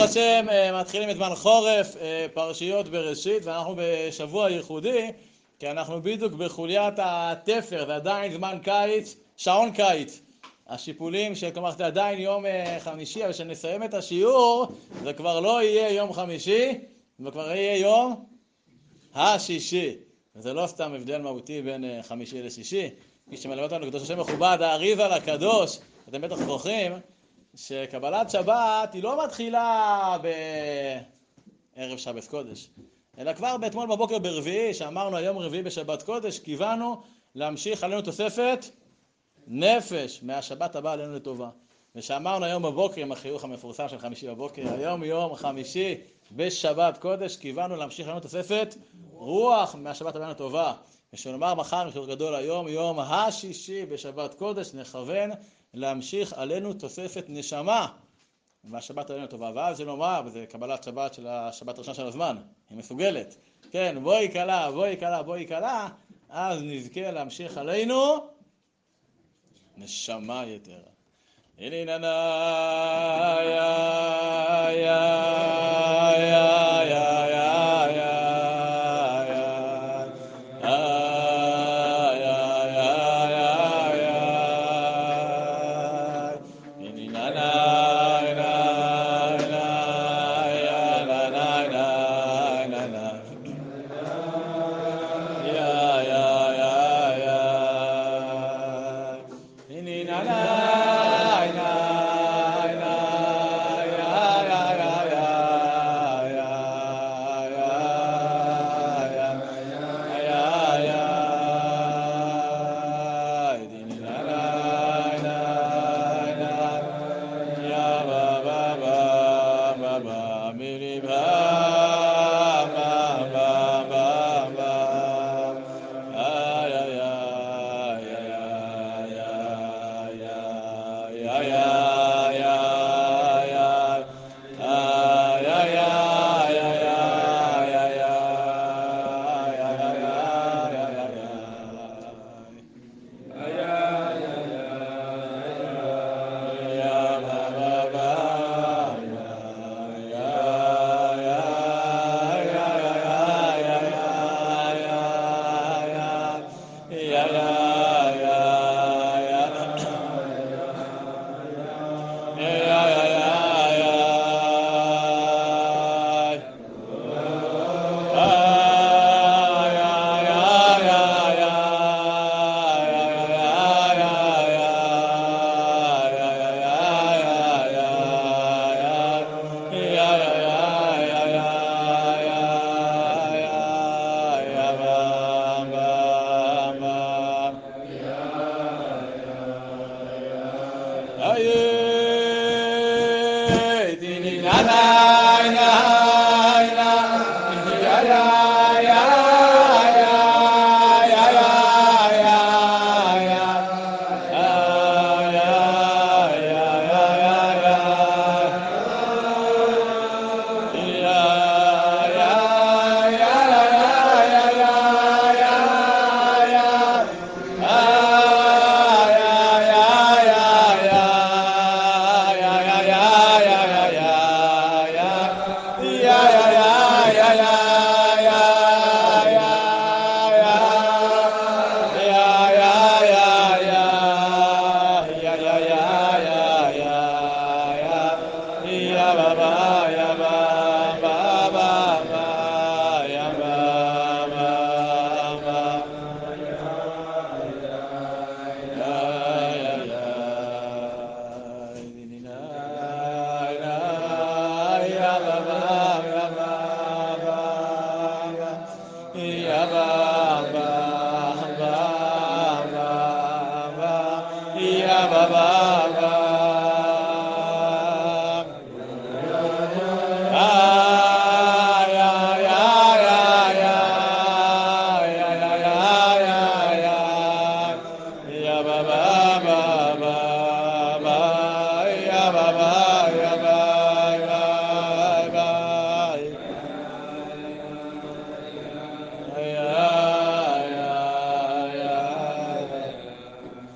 השם מתחילים את זמן חורף, פרשיות בראשית, ואנחנו בשבוע ייחודי, כי אנחנו בדיוק בחוליית התפר, זה עדיין זמן קיץ, שעון קיץ. השיפולים, כלומר זה עדיין יום חמישי, אבל כשנסיים את השיעור, זה כבר לא יהיה יום חמישי, זה כבר יהיה יום השישי. וזה לא סתם הבדל מהותי בין חמישי לשישי. מי שמלמד אותנו קדוש השם מכובד, האריזה לקדוש, אתם בטח זוכרים, שקבלת שבת היא לא מתחילה בערב שבת קודש, אלא כבר באתמול בבוקר ברביעי, שאמרנו היום רביעי בשבת קודש, כיוונו להמשיך עלינו תוספת נפש מהשבת הבאה עלינו לטובה. ושאמרנו היום בבוקר עם החיוך המפורסם של חמישי בבוקר, היום יום חמישי בשבת קודש, כיוונו להמשיך עלינו תוספת רוח מהשבת הבאה לטובה. ושנאמר מחר בשיעור גדול היום, יום השישי בשבת קודש, נכוון להמשיך עלינו תוספת נשמה מהשבת עלינו טובה. ואז שנאמר, וזה קבלת שבת של השבת הראשונה של הזמן, היא מסוגלת. כן, בואי קלה, בואי קלה, בואי קלה, אז נזכה להמשיך עלינו נשמה יתרה. הנה ננה, יא, יא, יא, יא,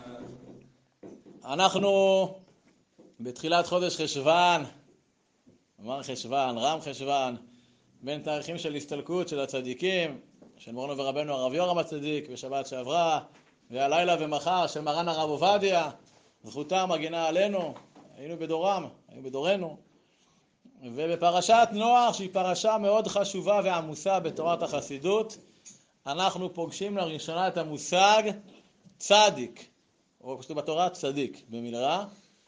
אנחנו בתחילת חודש חשוון, מר חשוון, רם חשוון, בין תאריכים של הסתלקות של הצדיקים, של מורנו ורבנו הרב יורם הצדיק בשבת שעברה, והלילה ומחר של מרן הרב עובדיה, זכותם מגינה עלינו, היינו בדורם, היינו בדורנו. ובפרשת נוח, שהיא פרשה מאוד חשובה ועמוסה בתורת החסידות, אנחנו פוגשים לראשונה את המושג צדיק, או כתוב בתורה צדיק במילרע,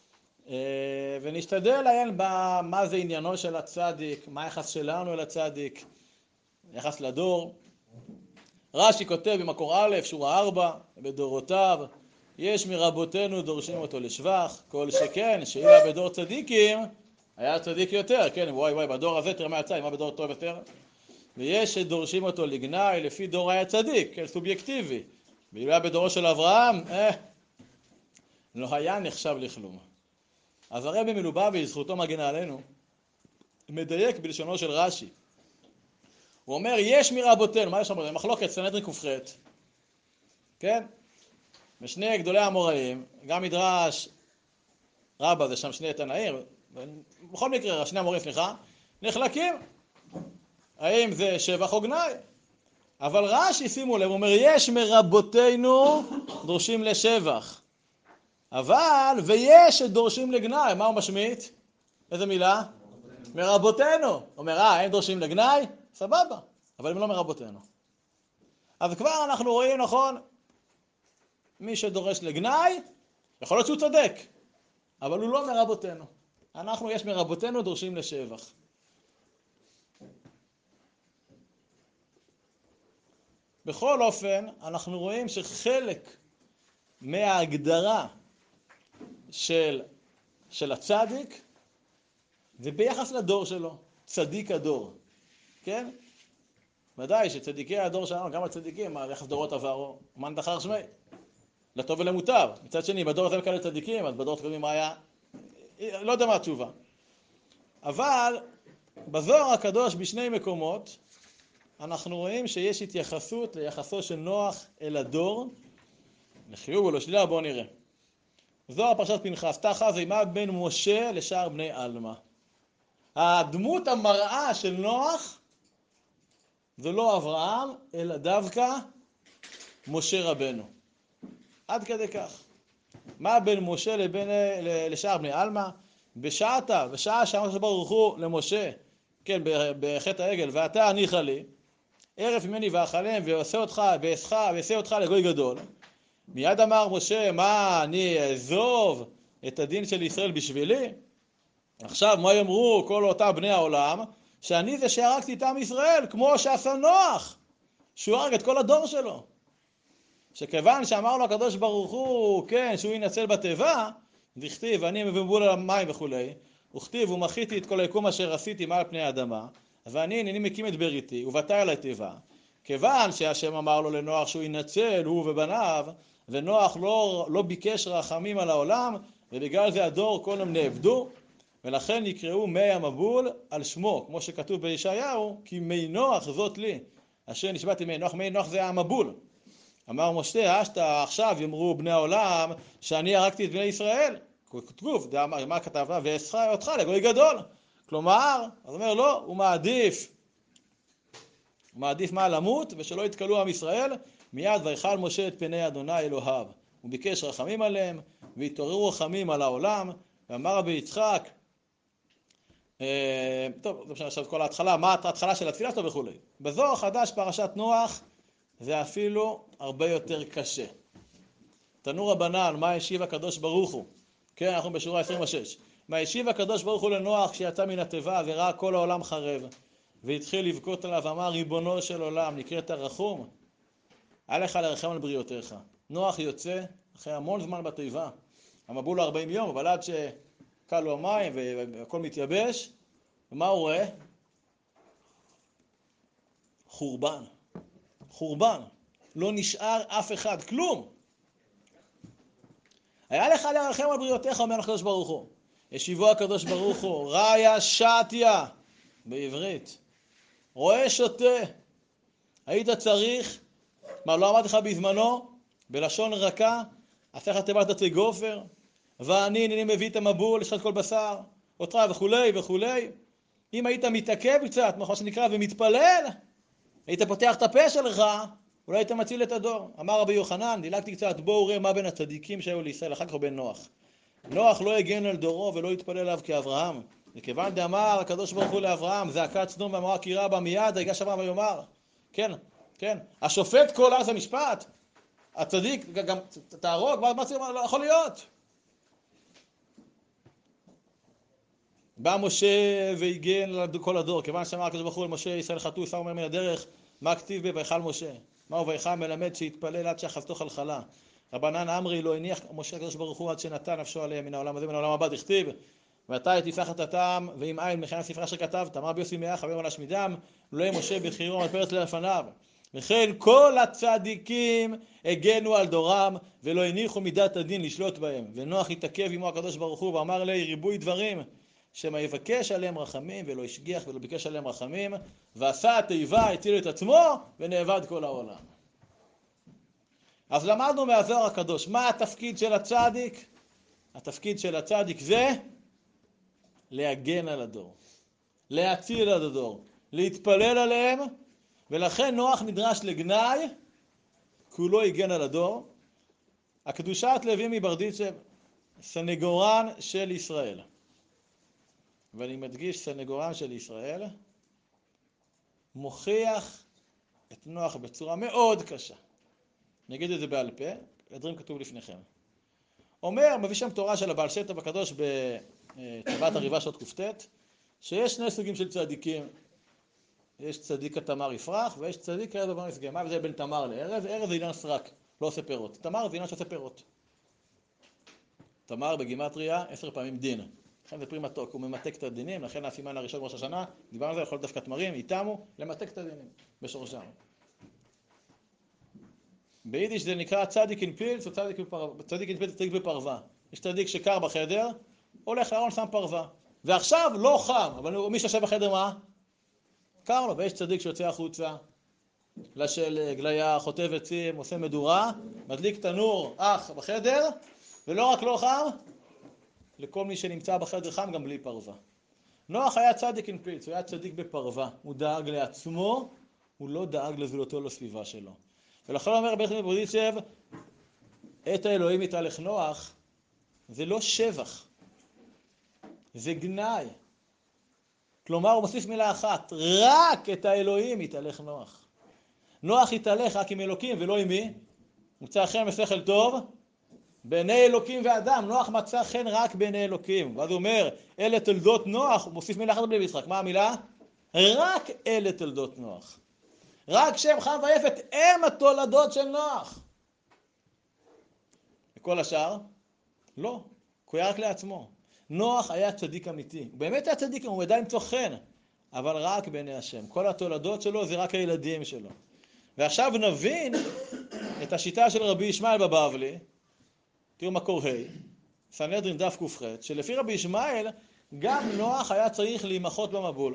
ונשתדל לעיין במה זה עניינו של הצדיק, מה היחס שלנו אל הצדיק, יחס לדור. רש"י כותב במקור א', שורה 4, בדורותיו, יש מרבותינו דורשים אותו לשבח, כל שכן, שאילו בדור צדיקים, היה צדיק יותר, כן, וואי, בדור הזה תראה מה יצא, מה בדור טוב יותר? ויש שדורשים אותו לגנאי, לפי דור היה צדיק, כן, סובייקטיבי. ואילו היה בדורו של אברהם, לא היה נחשב לכלום. אז הרבי מלובביץ', זכותו מגינה עלינו, מדייק בלשונו של רש"י. הוא אומר, יש מרבותינו, מה יש שם? מחלוקת סנהדרין ק"ח, כן? ושני גדולי האמוראים, גם מדרש רבא, זה שם שני תנאים, בכל מקרה, שני המורים, נחלקים. האם זה שבח או גנאי? אבל רש"י, שימו לב, הוא אומר, יש מרבותינו דורשים לשבח. אבל, ויש שדורשים לגנאי. מה הוא משמיט? איזה מילה? מרבותינו. הוא אומר, הם דורשים לגנאי? סבבה. אבל הם לא מרבותינו. אז כבר אנחנו רואים, נכון, מי שדורש לגנאי, יכול להיות שהוא צודק, אבל הוא לא מרבותינו. אנחנו, יש מרבותינו דורשים לשבח. בכל אופן, אנחנו רואים שחלק מההגדרה של הצדיק זה ביחס לדור שלו, צדיק הדור, כן? ודאי שצדיקי הדור שלנו, גם הצדיקים, יחס דורות עברו, מן דחר שמי, לטוב ולמוטב. מצד שני, בדור הזה כאלה צדיקים, אז בדור קודמים היה, לא יודע מה התשובה. אבל בזוהר הקדוש בשני מקומות, אנחנו רואים שיש התייחסות ליחסו של נוח אל הדור, לחיוב או לשלילה, בואו נראה. זוהר פרשת פנחס, תחה זימה בין משה לשאר בני אלמה. הדמות המראה של נוח זה לא אברהם, אלא דווקא משה רבנו. עד כדי כך. מה בין משה לשאר בני אלמה? בשעה שאמר ברוך הוא למשה, כן, בחטא העגל, ואתה הניחה לי, ערף ממני ואכלם ועשה אותך לגוי גדול. מיד אמר משה, מה, אני אעזוב את הדין של ישראל בשבילי? עכשיו, מה יאמרו כל אותם בני העולם? שאני זה שהרגתי את עם ישראל, כמו שעשה נוח, שהוא הרג את כל הדור שלו. שכיוון שאמר לו הקדוש ברוך הוא, כן, שהוא ינצל בתיבה, דכתיב, אני מבול על המים וכולי, וכתיב, ומחיתי את כל היקום אשר עשיתי מעל פני האדמה, ואני מקים את בריתי, ובאתי על התיבה. כיוון שהשם אמר לו לנוח שהוא ינצל, הוא ובניו, ונוח לא ביקש רחמים על העולם, ובגלל זה הדור כולם נאבדו, ולכן יקראו מי המבול על שמו, כמו שכתוב בישעיהו, כי מי נוח זאת לי. אשר נשבעתי מי נוח זה המבול. אמר משה, עכשיו יאמרו בני העולם שאני הרגתי את בני ישראל. כתוב, מה כתב? ואעשה אותך לגוי גדול. כלומר, אז אומר לא, הוא מעדיף מה למות, ושלא יתקלו עם ישראל. מיד ויחל משה את פני אדוני אלוהיו. הוא ביקש רחמים עליהם, והתעוררו רחמים על העולם. ואמר רבי יצחק, טוב, זה משנה עכשיו כל ההתחלה, מה ההתחלה של התפילה שלו וכו'. בזוהר החדש פרשת נוח, זה אפילו הרבה יותר קשה. תנו רבנן, מה השיב הקדוש ברוך הוא? כן, אנחנו בשורה 26. מה השיב הקדוש ברוך הוא לנוח כשיצא מן התיבה וראה כל העולם חרב, והתחיל לבכות עליו, אמר ריבונו של עולם, נקראת רחום, עליך לרחם על בריאותיך. נוח יוצא אחרי המון זמן בתיבה, המבול לו 40 יום, אבל עד שקל לו המים והכל מתייבש, ומה הוא רואה? חורבן. לא נשאר אף אחד, כלום. היה לך לרחם על בריאותיך, אומר הקדוש ברוך הוא. ישיבו הקדוש ברוך הוא, ראיה שתיה, בעברית. רואה שותה. היית צריך, מה לא אמרתי לך בזמנו, בלשון רכה, עשה לך תיבת עצי גופר, ואני מביא את המבול, לשחט כל בשר, אותך וכולי וכולי. אם היית מתעכב קצת, מה שנקרא, ומתפלל, היית פותח את הפה שלך, אולי היית מציל את הדור. אמר רבי יוחנן, דילגתי קצת, בואו ראה מה בין הצדיקים שהיו לישראל, אחר כך בין נוח. נוח לא הגן על דורו ולא התפלל עליו כאברהם. וכיוון דאמר הקדוש ברוך הוא לאברהם, זעקת סדום ועמורה כי רבה מיד, ייגש אברהם ויאמר. כן, כן. השופט כל ארץ המשפט, הצדיק, גם תהרוג, מה זה לא יכול להיות? בא משה והגן על כל הדור, כיוון שאמר הקדוש ברוך הוא למשה, ישראל חטאו, שר אומר מן הדרך, מה כתיב ויחל משה? מהו ויחל מלמד שהתפלל עד שאחזתו חלחלה. רבנן אמרי לא הניח משה הקדוש ברוך הוא עד שנתן נפשו עליהם מן העולם הזה מן העולם הבא, דכתיב ואתה תפתח את הטעם ועם עין מכינה ספרה שכתבת, אמר ביוסי מאה חבר על השמידם, לא יהיה משה בחירום על פרץ לפניו. וכן כל הצדיקים הגנו על דורם ולא הניחו מידת הדין לשלוט בהם. ונוח התעכב עמו הקדוש ברוך הוא ואמר לי ריבוי דברים שמה יבקש עליהם רחמים ולא השגיח ולא ביקש עליהם רחמים, ועשה התיבה, הציל את עצמו ונאבד כל העולם. אז למדנו מהזוהר הקדוש, מה התפקיד של הצדיק? התפקיד של הצדיק זה להגן על הדור, להציל על הדור, להתפלל עליהם, ולכן נוח נדרש לגנאי, כי הוא לא הגן על הדור. הקדושת לוי מברדיצ'ב, סנגורן של ישראל. ואני מדגיש, סנגורן של ישראל, מוכיח את נוח בצורה מאוד קשה. נגיד את זה בעל פה, הדברים כתוב לפניכם. אומר, מביא שם תורה של הבעל שם טוב הקדוש בטבעת הריבה שעות קופטט, שיש שני סוגים של צדיקים. יש צדיק התמר יפרח, ויש צדיק ארז ובן יסגה. מה זה בין תמר לארז? ארז זה אילן סרק, לא עושה פירות. תמר זה אילן שעושה פירות. תמר בגימטריה 10 פעמים דין. לכן זה פרי מתוק, הוא ממתק את הדינים, לכן הסימן הראשון בראש השנה, דיברנו על זה, יכול דווקא תמרים, איתמו, למתק את הדינים בשורשם. ביידיש זה נקרא צדיק אין פילס, או צדיק אין פילס, צדיק בפרווה. יש צדיק שקר בחדר, הולך לארון, שם פרווה. ועכשיו לא חם, אבל מי שיושב בחדר מה? קר לו, ויש צדיק שיוצא החוצה, לשלג, ליח, חוטב עצים, עושה מדורה, מדליק תנור אח בחדר, ולא רק לא חם, לכל מי שנמצא בחדר חם גם בלי פרווה. נוח היה צדיק אין פילס, הוא היה צדיק בפרווה, הוא דאג לעצמו, הוא לא דאג לזולתו לסביבה שלו. ולכן אומר בית מברדיצ'ב, את האלוהים יתהלך נוח, זה לא שבח, זה גנאי. כלומר, הוא מוסיף מילה אחת, רק את האלוהים יתהלך נוח. נוח יתהלך רק עם אלוקים ולא עם מי? מצא חן ושכל טוב בעיני אלוקים ואדם. נוח מצא חן רק בעיני אלוקים. ואז הוא אומר, אלה תולדות נוח, הוא מוסיף מילה אחת בלי משחק. מה המילה? רק אלה תולדות נוח. רק שם חם ויפת הם התולדות של נוח. וכל השאר? לא. הוא היה רק לעצמו. נוח היה צדיק אמיתי. הוא באמת היה צדיק, הוא ידע למצוא חן, אבל רק בעיני השם. כל התולדות שלו זה רק הילדים שלו. ועכשיו נבין את השיטה של רבי ישמעאל בבבלי, תראו מקור ה', סנהדרין דף ק"ח, שלפי רבי ישמעאל גם נוח היה צריך להימחות במבול.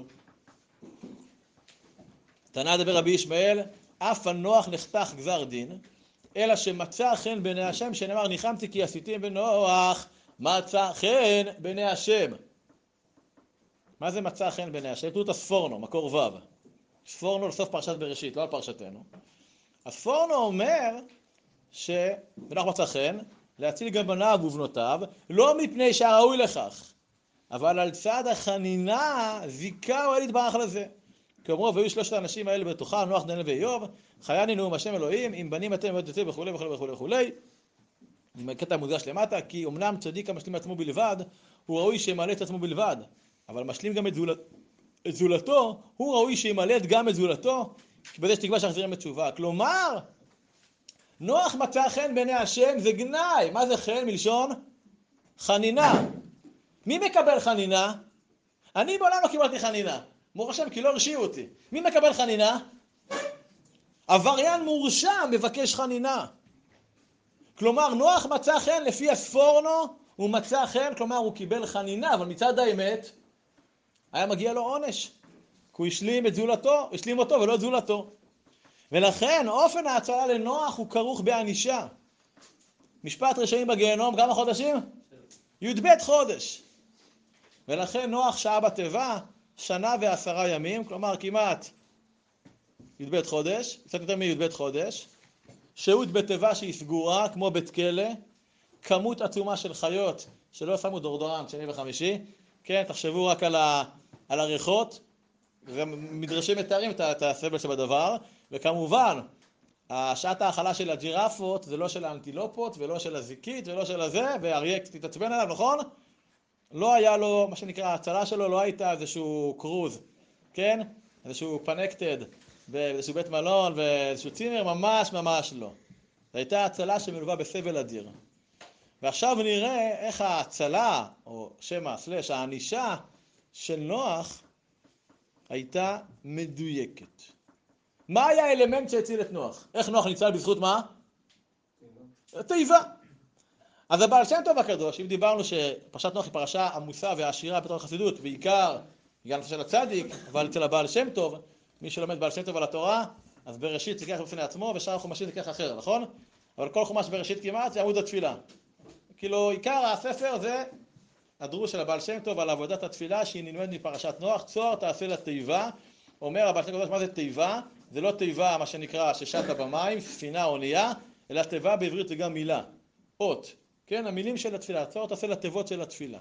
תנא דבר רבי ישמעאל, אף על נוח נחתך גזר דין, אלא שמצא חן בעיני השם, שנאמר ניחמתי כי עשיתים בנוח, מצא חן בעיני השם. מה זה מצא חן בעיני השם? תראו את הספורנו, מקור ו'. ספורנו לסוף פרשת בראשית, לא על פרשתנו. הספורנו אומר שבנוח מצא חן, להציל גם בניו ובנותיו, לא מפני שהראוי לכך, אבל על צד החנינה זיקה הוא אל יתברך לזה. כאומרו, והיו שלושת האנשים האלה בתוכם, נוח, דניאל ואיוב, חייני נאום השם אלוהים, אם בנים אתם ועוד יוצא וכו' וכו' וכו' וכו'. עם קטע מודגש למטה, כי אמנם צדיק המשלים לעצמו בלבד, הוא ראוי שימלא את עצמו בלבד, אבל משלים גם את זולתו, הוא ראוי שימלא גם את זולתו, בזה שתקווה שאחזירים בתשובה. כלומר, נוח מצא חן בעיני השם זה גנאי. מה זה חן? מלשון חנינה. מי מקבל חנינה? אני בעולם לא קיבלתי חנינה. מור השם, כי לא הרשיעו אותי. מי מקבל חנינה? עבריין מורשע מבקש חנינה. כלומר, נוח מצא חן לפי הספורנו, הוא מצא חן, כלומר הוא קיבל חנינה, אבל מצד האמת, היה מגיע לו עונש. כי הוא השלים את זולתו, השלים אותו ולא את זולתו. ולכן, אופן ההצלה לנוח הוא כרוך בענישה. משפט רשעים בגיהנום, כמה חודשים? י"ב חודש. ולכן נוח שעה בתיבה, שנה ו10 ימים, כלומר כמעט י"ב חודש, קצת יותר מי"ב חודש, שהות בתיבה שהיא סגורה, כמו בית כלא, כמות עצומה של חיות שלא שמו דורדורנט שני וחמישי, כן, תחשבו רק על הריחות, ומדרשים מתארים את הסבל שבדבר, וכמובן, שעת האכלה של הג'ירפות זה לא של האנטילופות, ולא של הזיקית, ולא של הזה, ואריה תתעצבן עליו, נכון? לא היה לו, מה שנקרא, ההצלה שלו לא הייתה איזשהו קרוז, כן? איזשהו פנקטד, באיזשהו בית מלון, ואיזשהו צימר, ממש ממש לא. זו הייתה הצלה שמלווה בסבל אדיר. ועכשיו נראה איך ההצלה, או שמה, הענישה של נוח, הייתה מדויקת. מה היה האלמנט שהציל את נוח? איך נוח ניצל בזכות מה? תיבה. אז הבעל שם טוב הקדוש, אם דיברנו שפרשת נוח היא פרשה עמוסה ועשירה בתור החסידות, בעיקר בגלל נושא של הצדיק, אבל אצל הבעל שם טוב, מי שלומד בעל שם טוב על התורה, אז בראשית זה כך בפני עצמו, ושאר החומשים זה כך אחר, נכון? אבל כל חומש בראשית כמעט זה עמוד התפילה. כאילו, עיקר הספר זה הדרוש של הבעל שם טוב על עבודת התפילה שהיא נלמד מפרשת נוח, צוהר תעשה לתיבה. אומר הבעל שם טוב, מה זה תיבה? זה לא תיבה, מה שנקרא, ששטה במים, ספינה, אונייה, אלא תיבה בעברית זה גם מילה, אות. כן, המילים של התפילה, צוהר תעשה לתיבות של התפילה.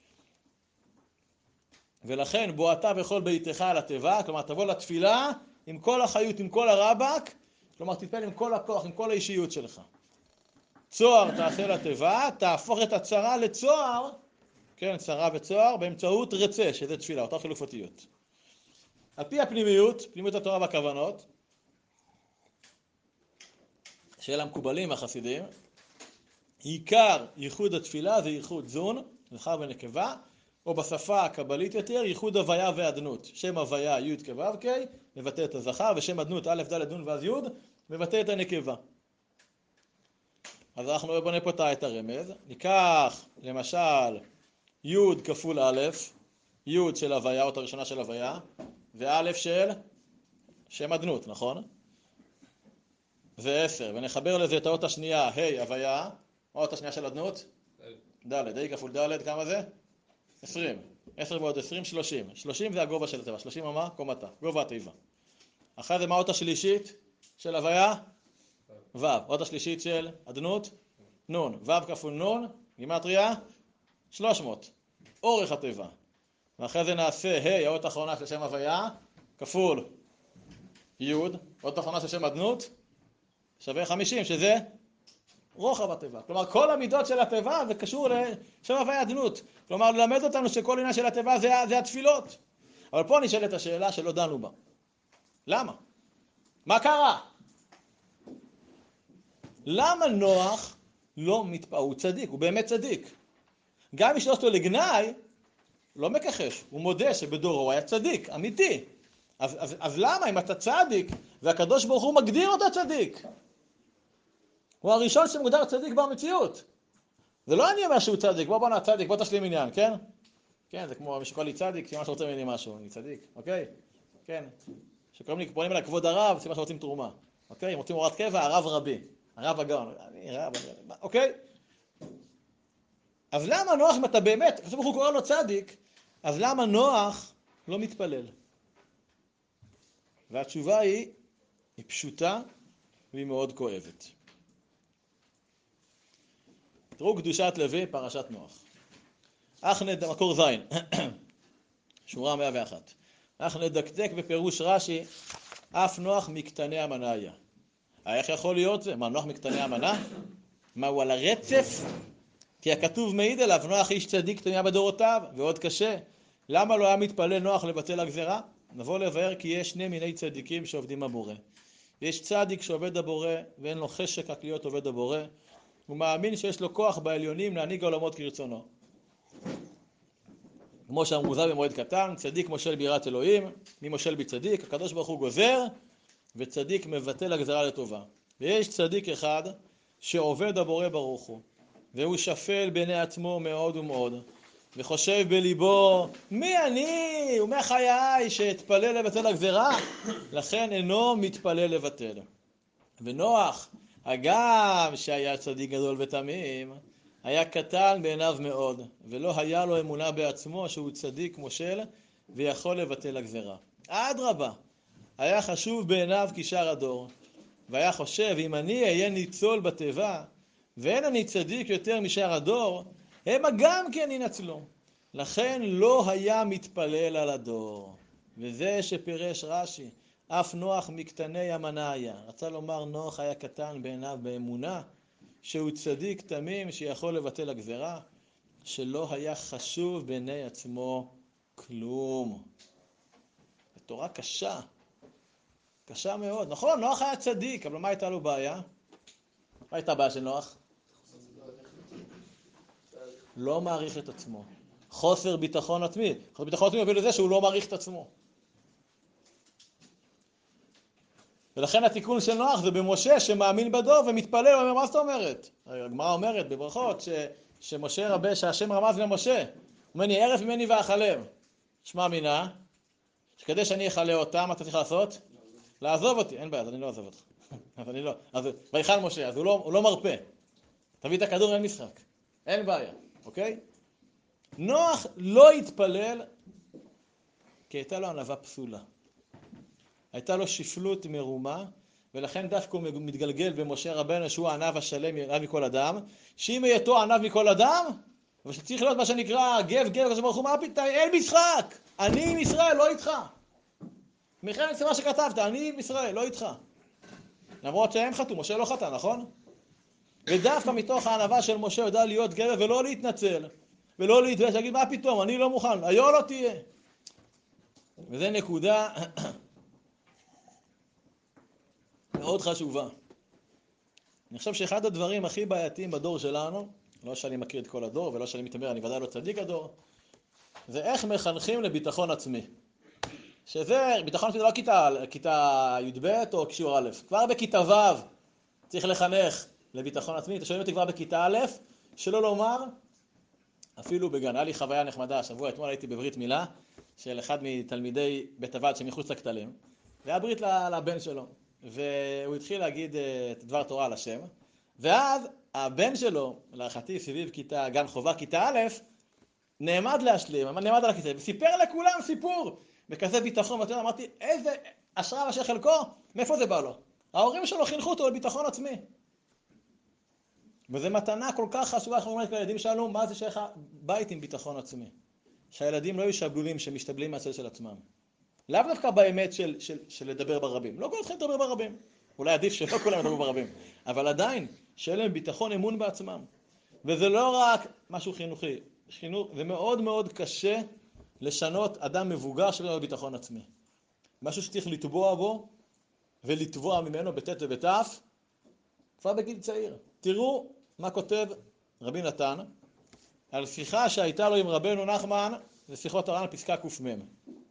ולכן בועתה בכל ביתך על התיבה, כלומר תבוא לתפילה עם כל החיות, עם כל הרבק, כלומר תתפעל עם כל הכוח, עם כל האישיות שלך. צוהר תעשה לתיבה, תהפוך את הצרה לצוהר, כן, צרה וצוהר, באמצעות רצה, שזה תפילה, אותה חילוף אותיות. על פי הפנימיות, פנימיות התורה והכוונות, של המקובלים החסידים, עיקר ייחוד התפילה זה ייחוד זון, זכר ונקבה, או בשפה הקבלית יותר, ייחוד הוויה ואדנות. שם הוויה י' כו' כ', מבטא את הזכר, ושם אדנות א' ד' נ' ואז י', מבטא את הנקבה. אז אנחנו בונה פה את הרמז. ניקח למשל י' כפול א', י' של הוויה, אות הראשונה של הוויה, וא' של שם אדנות, נכון? זה 10, ונחבר לזה את האות השנייה, ה' הוויה, האות השנייה של אדנות? ד', ה' כפול ד', כמה זה? 20. 10 ועוד 20, 30. 30 זה הגובה של התיבה, 30 מה? קומתה, גובה התיבה. אחרי זה מה האות השלישית של הוויה? ו', האות השלישית של אדנות? נ', ו' כפול נ', גימטריה? 300. אורך התיבה. ואחרי זה נעשה ה', האות האחרונה של שם הוויה, כפול י', האות האחרונה של שם אדנות, שווה 50, שזה רוחב התיבה. כלומר, כל המידות של התיבה זה קשור לשם הוויה אדנות. כלומר, ללמד אותנו שכל עניין של התיבה זה התפילות. אבל פה נשאלת השאלה שלא דנו בה. למה? מה קרה? למה נוח לא מתפעל? הוא צדיק, הוא באמת צדיק. גם מי שלושתו לגנאי, לא מכחש, הוא מודה שבדורו הוא היה צדיק, אמיתי. אז למה אם אתה צדיק, והקדוש ברוך הוא מגדיר אותו צדיק? הוא הראשון שמוגדר צדיק במציאות. זה לא אני אומר שהוא צדיק, בוא נצדיק, בוא תשלים עניין, כן? כן, זה כמו מי שקורא לי צדיק, סימן שרוצה ממני משהו, אני צדיק, אוקיי? כן. שקוראים אליי כבוד הרב, סימן שרוצים תרומה. אוקיי? אם רוצים הוראת קבע, הרב רבי, הרב הגאון, אני רב, אוקיי? אז למה נוח, אם אתה באמת, כתוב הוא קורא לו צדיק, אז למה נוח לא מתפלל? והתשובה היא פשוטה והיא מאוד כואבת. תראו קדושת לוי, פרשת נוח. מקור זין, שורה 101. אך נדקדק בפירוש רש"י, אף נוח מקטני המנה היה. איך יכול להיות זה? מה, נוח מקטני המנה? מה, הוא על הרצף? כי הכתוב מעיד עליו, נוח איש צדיק תמיד בדורותיו, ועוד קשה. למה לא היה מתפלל נוח לבטל הגזרה? נבוא לבאר כי יש שני מיני צדיקים שעובדים הבורא. יש צדיק שעובד הבורא, ואין לו חשק רק להיות עובד הבורא. הוא מאמין שיש לו כוח בעליונים להנהיג העולמות כרצונו. כמו שאמרו זה במועד קטן, צדיק מושל ביראת אלוהים, מי מושל בצדיק, הקדוש ברוך הוא גוזר, וצדיק מבטל הגזרה לטובה. ויש צדיק אחד שעובד הבורא ברוך הוא, והוא שפל בעיני עצמו מאוד ומאוד, וחושב בליבו, מי אני ומה חיי שאתפלל לבטל הגזרה? לכן אינו מתפלל לבטל. ונוח, הגם שהיה צדיק גדול ותמים, היה קטן בעיניו מאוד, ולא היה לו אמונה בעצמו שהוא צדיק מושל, ויכול לבטל הגזרה. אדרבה, היה חשוב בעיניו כשאר הדור, והיה חושב, אם אני אהיה ניצול בתיבה, ואין אני צדיק יותר משאר הדור, המה גם כן ינצלו. לכן לא היה מתפלל על הדור. וזה שפירש רש"י, אף נוח מקטני המנה היה. רצה לומר נוח היה קטן בעיניו באמונה, שהוא צדיק תמים שיכול לבטל הגזרה, שלא היה חשוב בעיני עצמו כלום. התורה קשה, קשה מאוד. נכון, נוח היה צדיק, אבל מה הייתה לו בעיה? מה הייתה הבעיה של נוח? לא מעריך את עצמו. חוסר ביטחון עצמי. חוסר ביטחון עצמי מביא לזה שהוא לא מעריך את עצמו. ולכן התיקון של נוח זה במשה שמאמין בדור ומתפלל ואומר, מה זאת אומרת? הגמרא אומרת בברכות שמשה רבה, שהשם רמז למשה, ומני ערף ממני ואכלם. שמע מינה, שכדי שאני אכלה אותם, מה אתה צריך לעשות? לעזוב אותי. אין בעיה, אז אני לא אעזוב אותך. אז אני לא. אז ויכל משה, אז הוא לא מרפא. תביא את הכדור, אין משחק. אין בעיה, אוקיי? נוח לא התפלל כי הייתה לו ענווה פסולה. הייתה לו שפלות מרומה, ולכן דווקא הוא מתגלגל במשה רבנו שהוא הענב השלם, ענב מכל אדם, שאם היותו ענב מכל אדם, ושצריך להיות מה שנקרא גב, ברוך הוא, מה פתאום? אין משחק! אני עם ישראל, לא איתך. מיכאל, זה מה שכתבת, אני עם ישראל, לא איתך. למרות שהם חטאו, משה לא חטא, נכון? ודווקא מתוך הענווה של משה יודע להיות גבר ולא להתנצל, ולא להתבייש, להגיד, מה פתאום, אני לא מוכן, היו לא תהיה. וזה נקודה מאוד חשובה. אני חושב שאחד הדברים הכי בעייתיים בדור שלנו, לא שאני מכיר את כל הדור ולא שאני מתאמר, אני ודאי לא צדיק הדור, זה איך מחנכים לביטחון עצמי. שזה, ביטחון עצמי זה לא כיתה י"ב או כשיעור א', כבר בכיתה ו' צריך לחנך לביטחון עצמי. אתה שואלים אותי כבר בכיתה א', שלא לומר, אפילו בגן. היה לי חוויה נחמדה, השבוע אתמול הייתי בברית מילה של אחד מתלמידי בית הוועד שמחוץ לכתלים, והיה ברית לבן שלו. והוא התחיל להגיד את דבר תורה על השם, ואז הבן שלו, להערכתי סביב כיתה, גן חובה, כיתה א', נעמד להשלים, נעמד על הכיסא, וסיפר לכולם סיפור, בכזה ביטחון, ואתה יודע, אמרתי, איזה השראה אשר חלקו, מאיפה זה בא לו? ההורים שלו חינכו אותו לביטחון עצמי. וזו מתנה כל כך חשובה, אנחנו אומרים לילדים שלנו, מה זה שייך בית עם ביטחון עצמי? שהילדים לא יהיו שבלולים שמשתבלים מהצל של עצמם. לאו דווקא באמת של לדבר ברבים. לא כולם צריכים לדבר ברבים. אולי עדיף שלא כולם ידברו ברבים. אבל עדיין, שיהיה להם ביטחון אמון בעצמם. וזה לא רק משהו חינוכי. זה מאוד מאוד קשה לשנות אדם מבוגר שלא יהיה ביטחון עצמי. משהו שצריך לטבוע בו ולטבוע ממנו בתת ובתף, כבר בגיל צעיר. תראו מה כותב רבי נתן על שיחה שהייתה לו עם רבנו נחמן, זה שיחות הר"ן פסקה ק"מ.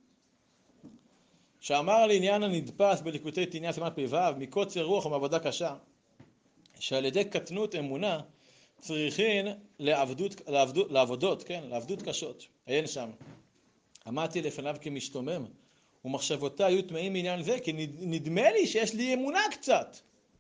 שאמר לעניין הנדפס בליקוטי תניא סימן פ"ו, מקוצר רוח ומעבודה קשה, שעל ידי קטנות אמונה צריכים לעבודות קשות. עיין שם. עמדתי לפניו כמשתומם, ומחשבותיי היו טמאים מעניין זה, כי נדמה לי שיש לי אמונה קצת.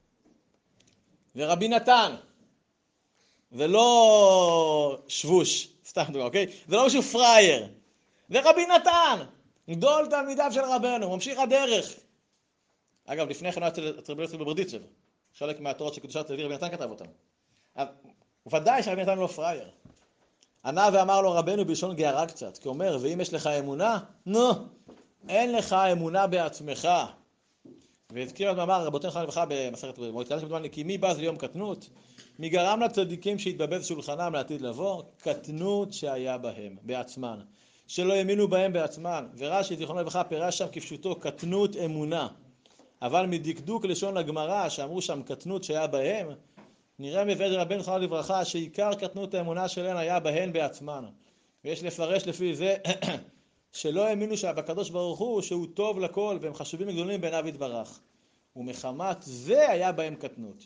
ורבי נתן, זה לא שבוש, סתם דוגמה, אוקיי? זה לא משהו פרייר. זה רבי נתן, גדול תלמידיו של רבנו, ממשיך הדרך. אגב, לפני כן היה אצל ברדיצ'ב, חלק מהתורות של קדושת לוי, רבי נתן כתב אותם. ודאי שרבי נתן לא פרייר. ענה ואמר לו רבנו בלשון גערה קצת, כי אומר, ואם יש לך אמונה, נו, אין לך אמונה בעצמך. והזכיר לנו אמר, רבותינו חיים לך במסכת מועד קדש, כי מי בז ליום קטנות? מי גרם לצדיקים שהתבבז שולחנם לעתיד לבוא? קטנות שהיה בהם, בעצמן. שלא האמינו בהם בעצמן. ורש"י זיכרונו לברכה פירש שם כפשוטו קטנות אמונה. אבל מדקדוק לשון הגמרא שאמרו שם קטנות שהיה בהם, נראה מבית רבנו זיכרונו לברכה שעיקר קטנות האמונה שלהן היה בהן בעצמן. ויש לפרש לפי זה שלא האמינו שבקדוש ברוך הוא שהוא טוב לכל והם חשובים וגדולים בעיניו יתברך. ומחמת זה היה בהם קטנות.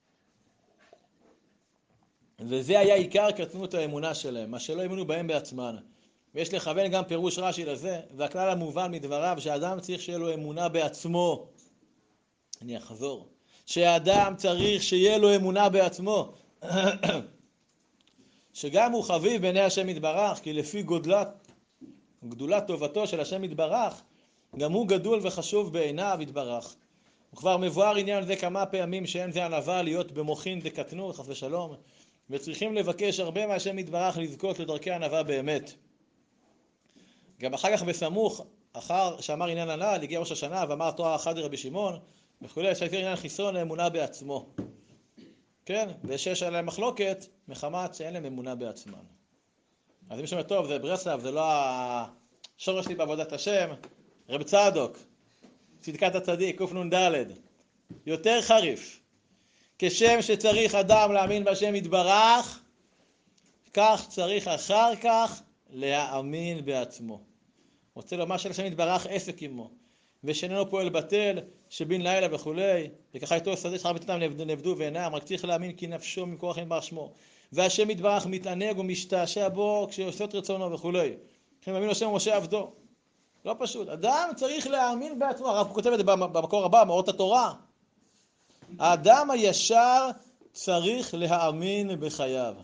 וזה היה עיקר קטנות האמונה שלהם, מה שלא האמינו בהם בעצמן. ויש לכוון גם פירוש רש"י לזה, והכלל המובן מדבריו שאדם צריך שיהיה לו אמונה בעצמו. אני אחזור. שאדם צריך שיהיה לו אמונה בעצמו. שגם הוא חביב בעיני השם יתברך, כי לפי גודלת גדולת טובתו של השם יתברך, גם הוא גדול וחשוב בעיניו יתברך. וכבר מבואר עניין זה כמה פעמים שאין זה ענווה להיות במוחין דקטנו, חס ושלום, וצריכים לבקש הרבה מהשם יתברך לזכות לדרכי ענווה באמת. גם אחר כך בסמוך, אחר שאמר עניין הנ"ל, הגיע ראש השנה ואמר תורה אחת לרבי שמעון, וכולי, שהזכיר עניין חיסרון לאמונה בעצמו. כן? ושיש עליהם מחלוקת, מחמת שאין להם אמונה בעצמן. אז אם שומע טוב, זה ברסלב, זה לא השורש שלי בעבודת השם, רב צדוק, צדקת הצדיק, קנ"ד, יותר חריף. כשם שצריך אדם להאמין בשם יתברך, כך צריך אחר כך להאמין בעצמו. רוצה לומר שלשם יתברך עסק עמו, ושאיננו פועל בטל, שבין לילה וכולי, וככה איתו שדה שחר בצאתם נבדו ועינם, רק צריך להאמין כי נפשו ממקור החיים בר שמו. והשם יתברך מתענג ומשתעשע בו כשעושה את רצונו וכולי. לכן מאמין השם ומשה עבדו. לא פשוט. אדם צריך להאמין בעצמו. הרב כותב את זה במקור הבא, מאורות התורה. האדם הישר צריך להאמין בחייו.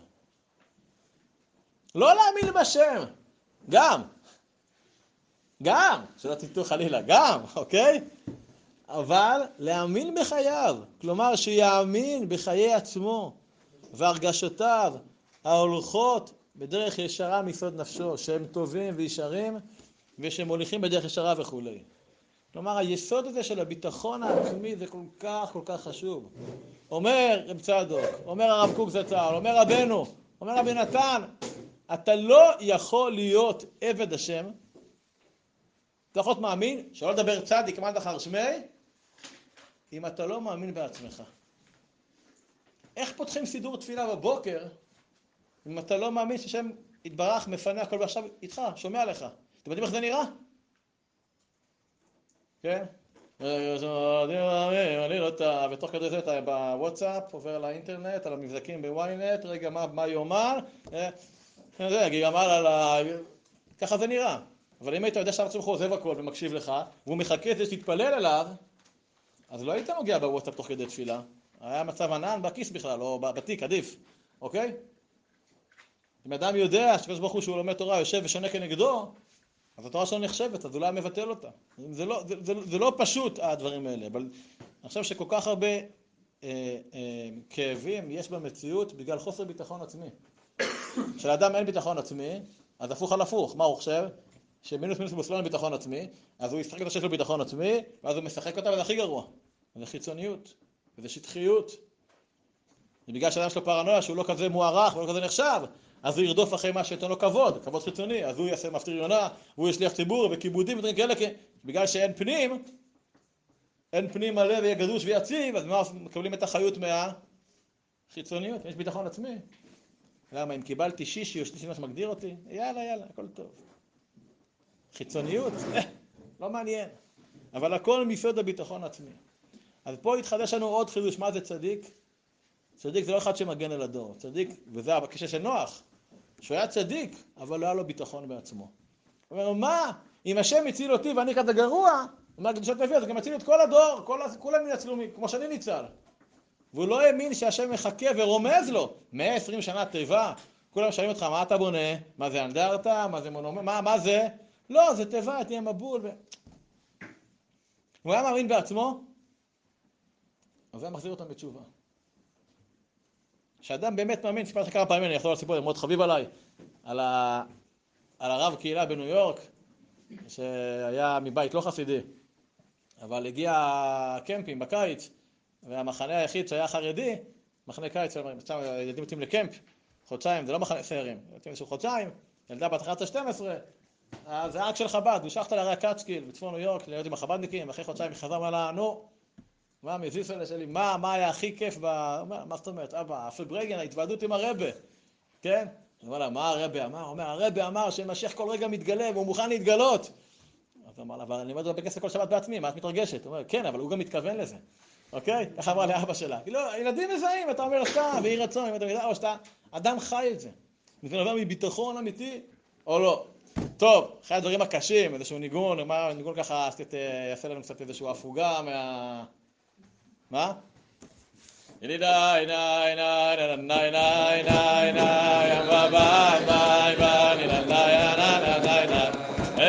לא להאמין בשם. גם, שלא תטעו חלילה, גם, אוקיי? אבל להאמין בחייו. כלומר, שיאמין בחיי עצמו והרגשותיו ההולכות בדרך ישרה מסוד נפשו, שהם טובים וישרים ושהם מוליכים בדרך ישרה וכו'. כלומר, היסוד הזה של הביטחון העצמי זה כל כך חשוב. אומר רב צדוק, אומר הרב קוק זצ"ל, אומר רבנו, אומר רבי נתן, אתה לא יכול להיות עבד השם, אתה יכול להיות מאמין, שלא לדבר צדיק, כמעט אחר שמי, אם אתה לא מאמין בעצמך. איך פותחים סידור תפילה בבוקר, אם אתה לא מאמין שהשם יתברך, מפנה הכל ועכשיו איתך, שומע לך. אתם יודעים איך זה נראה? כן? אני לא יודע, ותוך כדי זה אתה בוואטסאפ, עובר לאינטרנט, על המבזקים בוויינט, רגע מה יאמר, ככה זה נראה. אבל אם היית יודע שאתה עצמך עוזב הכל ומקשיב לך, והוא מחכה את זה שתתפלל אליו, אז לא היית נוגע בוואטסאפ תוך כדי תפילה. היה מצב ענן בכיס בכלל, או בתיק, עדיף. אוקיי? אם אדם יודע שקדוש ברוך הוא שהוא לומד תורה, יושב ושונה כנגדו, אז התורה שלו נחשבת, אז אולי הוא מבטל אותה. זה לא פשוט הדברים האלה, אבל אני חושב שכל כך הרבה כאבים יש במציאות בגלל חוסר ביטחון עצמי. כשלאדם אין ביטחון עצמי, אז הפוך על הפוך. מה הוא חושב? שמינוס בוסלון ביטחון עצמי, אז הוא ישחק את השש לו ביטחון עצמי, ואז הוא משחק אותה, וזה הכי גרוע. זה חיצוניות, וזה שטחיות. ובגלל שאדם שלו פרנויה, שהוא לא כזה מוערך ולא כזה נחשב, אז הוא ירדוף אחרי מה שאתן לו כבוד חיצוני, אז הוא יעשה מפטיר יונה, הוא ישליח ציבור וכיבודים ודברים כאלה, בגלל שאין פנים מלא ויהיה גדוש ויציב, אז מה מקבלים את החיות מהחיצוניות? יש ביטחון עצמי. למה? אם קיבלתי שישי או שלישי מה שמגדיר אותי, יאללה, הכל טוב. חיצוניות, לא מעניין. אבל הכל מסוד הביטחון עצמי. אז פה התחדש לנו עוד חידוש, מה זה צדיק? צדיק זה לא אחד שמגן על הדור. צדיק, וזה הבקשה של נוח, שהוא היה צדיק, אבל לא היה לו ביטחון בעצמו. הוא אומר, מה? אם השם הציל אותי ואני כזה גרוע, הוא אומר, קדושת נפי, אז גם הציל את כל הדור, כולם ינצלו כמו שאני ניצל. והוא לא האמין שהשם מחכה ורומז לו. 120 שנה תיבה, כולם שואלים אותך, מה אתה בונה? מה זה אנדרטה? מה זה מונומנט? מה זה? לא, זה תיבה, תהיה מבול. הוא היה מאמין בעצמו, אז היה מחזיר אותם בתשובה. שאדם באמת מאמין, סיפרתי לך כמה פעמים, אני אחזור על סיפור, זה מאוד חביב עליי, על הרב קהילה בניו יורק, שהיה מבית לא חסידי, אבל הגיע קמפים בקיץ, והמחנה היחיד שהיה חרדי, מחנה קיץ, ילדים יוצאים לקמפ, חודשיים, זה לא מחנה סיירים, יוצאים איזשהו חודשיים, ילדה בת 11-12, אז זה אק של חב"ד, הוא שחת להרי הקאצ'קיל בצפון ניו יורק, להיות עם החב"דניקים, ואחרי חודשיים חזר מעלה, נו, מה מזיס אלה שלי, מה היה הכי כיף, מה זאת אומרת, אבא, הפלברגן, ההתוועדות עם הרבה, כן? הוא אומר לה, מה הרבה אמר? הוא אומר, הרבה אמר שמשיח כל רגע מתגלה, והוא מוכן להתגלות. אז הוא אמר לה, אבל אני אומר בבית כנסת כל שבת בעצמי, מה את מתרגשת? הוא אומר, כן, אבל הוא גם מתכוון לזה, אוקיי? ככה אמרה לאבא שלה. לא, ילדים מזהים, אתה אומר סתם, ואי רצון, אם אתה יודע, או שאתה, אדם חי את זה. זה נובע מביטחון אמיתי, או לא? טוב, אחרי הדברים הקשים, איזשהו ניגון, ניגון ככה יעשה לנו קצת איזשהו הפוגה מה? ילידי, ני, ני,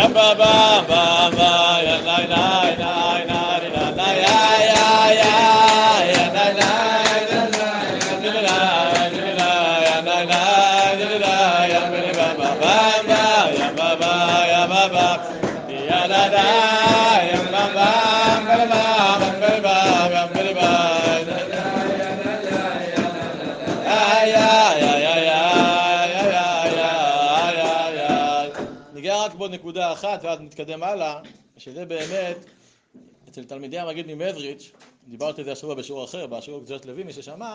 ניגע רק בעוד נקודה אחת ואז נתקדם הלאה, שזה באמת אצל תלמידי המגיד ממזריץ', דיברתי על זה השבוע בשיעור אחר, בשיעור גזרת לוי, מי ששמע,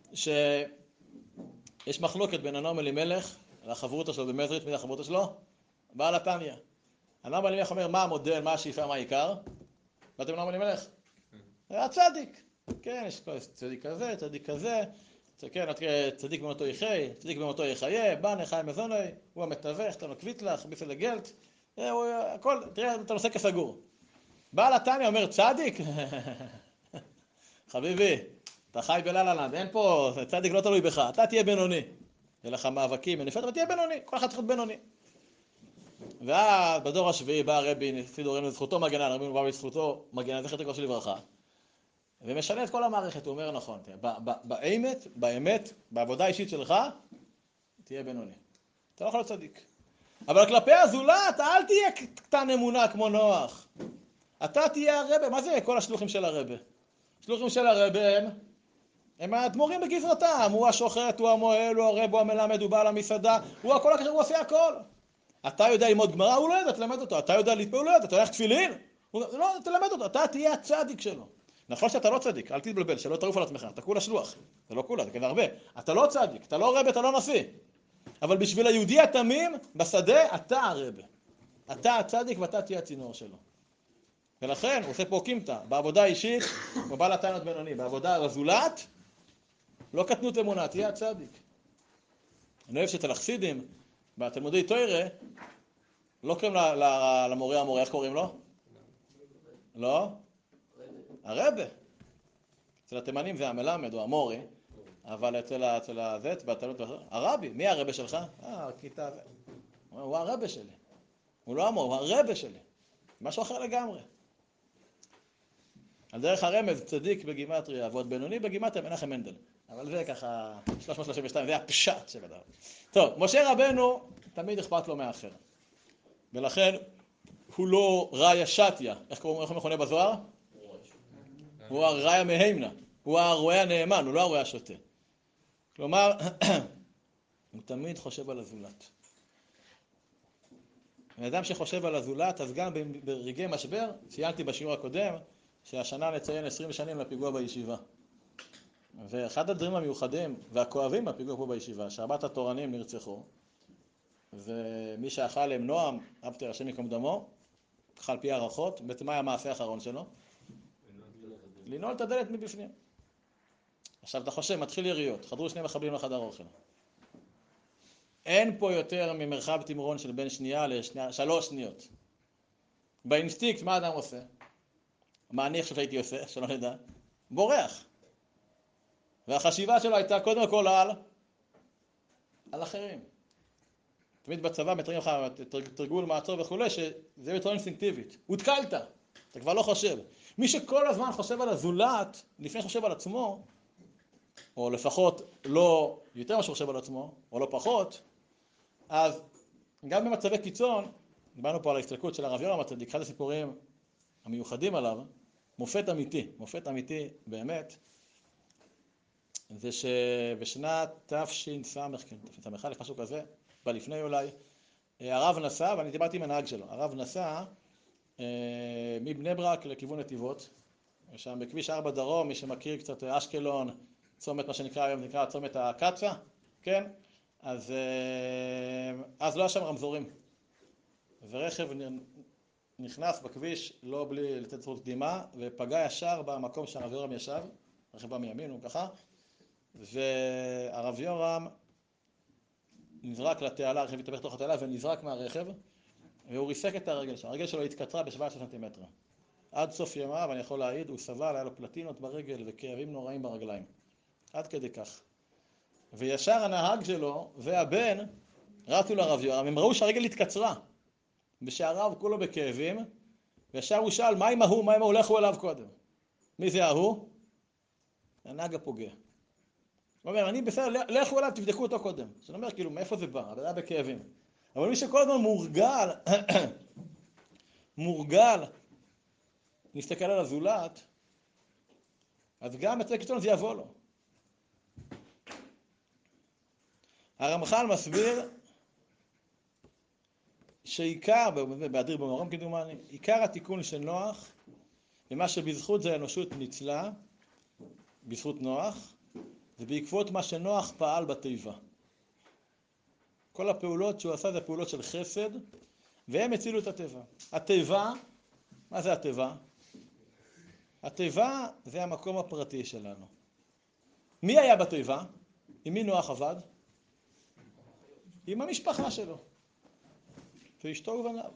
שיש מחלוקת בין הנועם אלימלך לחברותא שלו במזריץ'. מי זה החברותא שלו? בעל התניא. הנועם אלימלך אומר מה המודל, מה השאיפה, מה העיקר? באתם הנועם אלימלך? הצדיק. כן, יש צדיק כזה, צדיק כזה, כן, צדיק במותו יחי, צדיק במותו יחיה, בנה חי מזוני, הוא המתווך, תנו קוויטלח, ביסל הגלט, הכל, תראה, אתה נושא כסגור. בעל התניא אומר צדיק? חביבי, אתה חי בללנד, אין פה, צדיק לא תלוי בך, אתה תהיה בינוני. יהיה לך מאבקים, מניפת, אבל תהיה בינוני, כל אחד צריך להיות בינוני. ואז בדור השביעי בא הרבי, סידורנו לזכותו מגנה, הרבי בא לזכותו מגנה, זכר תקווה של לברכה. ומשנה את כל המערכת, הוא אומר נכון, באמת, בעבודה האישית שלך, תהיה בינוני. אתה לא יכול להיות צדיק. אבל כלפי הזולת, אל תהיה קטן אמונה כמו נוח. אתה תהיה הרבה, מה זה כל השלוחים של הרבה? השלוחים של הרבה הם האדמו"רים בגזרתם, הוא השוחט, הוא המוהל, הוא הרב, הוא המלמד, הוא בעל המסעדה, הוא הכל הכשר, הוא עושה הכל. אתה יודע ללמוד גמרא, הוא לא יודע, תלמד אותו. אתה יודע להתפלל, הוא לא יודע, אתה הולך תפילין, לא, תלמד אותו, אתה תהיה הצדיק שלו. נכון שאתה לא צדיק, אל תתבלבל, שלא תעוף על עצמך, אתה כולה שלוח, זה לא כולה, זה כזה הרבה. אתה לא צדיק, אתה לא רבי, אתה לא נשיא. אבל בשביל היהודי התמים, בשדה, אתה הרבי. אתה הצדיק ואתה תהיה הצינור שלו. ולכן, הוא עושה פה קימתא, בעבודה אישית, הוא בא לתנות בינוני, בעבודה רזולת, לא קטנות אמונה, תהיה הצדיק. אני אוהב שאצל החסידים, בתלמודי תורה, לא קוראים למורה, איך קוראים לו? לא? הרבה. אצל התימנים זה המלמד או המורה, אבל אצל הזה, הרבי, מי הרבה שלך? הכיתה הזה. הוא הרבה שלי. הוא לא המורה, הוא הרבה שלי. משהו אחר לגמרי. על דרך הרמז, צדיק בגימטריה, ועוד בינוני בגימטריה, מנחם מנדל. אבל זה ככה, 332, זה הפשט של הדבר. טוב, משה רבנו תמיד אכפת לו מאחר. ולכן הוא לא ראיה שתיה. איך מכונה בזוהר? הוא הראיה מהימנה. הוא הרואה הנאמן, הוא לא הרואה השוטה. כלומר, הוא תמיד חושב על הזולת. האדם שחושב על הזולת, אז גם ברגעי משבר, ציינתי בשיעור הקודם, שהשנה נציין 20 שנים לפיגוע בישיבה. ואחד הדברים המיוחדים והכואבים בפיגוע פה בישיבה, שארבעת התורנים נרצחו, ומי שאכל להם נועם, אבטר השם יקום דמו, ככה על פי הערכות, בעצם מה היה המעשה האחרון שלו? לנעול את הדלת מבפנים. עכשיו אתה חושב, מתחיל יריות, חדרו שני מחבלים לחדר אוכל. אין פה יותר ממרחב תמרון של בין שנייה לשלוש שניות. באינסטינקט, מה האדם עושה? מה אני חושב שהייתי עושה, שלא נדע? בורח. והחשיבה שלו הייתה קודם כל על אחרים. תמיד בצבא מתרגלים לך תרגול מעצור וכו', שזה יותר אינסטינקטיבית. הותקלת, אתה כבר לא חושב. מי שכל הזמן חושב על הזולת, לפני שחושב על עצמו, או לפחות לא יותר מה שחושב על עצמו, או לא פחות, אז גם במצבי קיצון, דיברנו פה על ההסתלקות של הרב יורם הצדיק, אחד הסיפורים המיוחדים עליו, מופת אמיתי באמת, זה שבשנת תשס"א, משהו כזה, בלפני אולי, הרב נסע, ואני דיברתי עם הנהג שלו, הרב נסע מבני ברק לכיוון נתיבות, ושם בכביש 4 דרום, מי שמכיר קצת אשקלון, צומת מה שנקרא היום, נקרא צומת הקצה, כן? אז לא היה שם רמזורים. ורכב נכנס בכביש, לא בלי לתת זכות קדימה, ופגע ישר במקום שהרב יורם ישב, רכב בא מימין, הוא ככה, והרב יורם נזרק לתעלה, הרכב התהפך תוך התעלה ונזרק מהרכב, והוא ריסק את הרגל שלו. הרגל שלו התקצרה ב-17 סנטימטר. עד סוף ימיו, אני יכול להעיד, הוא סבל, היה לו פלטינות ברגל וכאבים נוראים ברגליים. עד כדי כך. וישר הנהג שלו והבן רצו לרב יורם, הם ראו שהרגל התקצרה. בשעריו כולו בכאבים, וישר הוא שאל, מה עם ההוא? מה עם ההוא? לכו אליו קודם. מי זה ההוא? הנהג הפוגע. הוא אומר, אני בסדר, לכו אליו, תבדקו אותו קודם. אז אני אומר, כאילו, מאיפה זה בא? אבל היה בכאבים. אבל מי שכל הזמן מורגל, נסתכל על הזולת, אז גם אצל קיצון זה יבוא לו. הרמח"ל מסביר שעיקר, באדיר במרום כדומני, עיקר התיקון של נוח, ומה שבזכות זה האנושות ניצלה, בזכות נוח, זה בעקבות מה שנוח פעל בתיבה. כל הפעולות שהוא עשה זה פעולות של חסד, והם הצילו את התיבה. התיבה, מה זה התיבה? התיבה זה המקום הפרטי שלנו. מי היה בתיבה? עם מי נוח עבד? עם המשפחה שלו. ואשתו ובניו.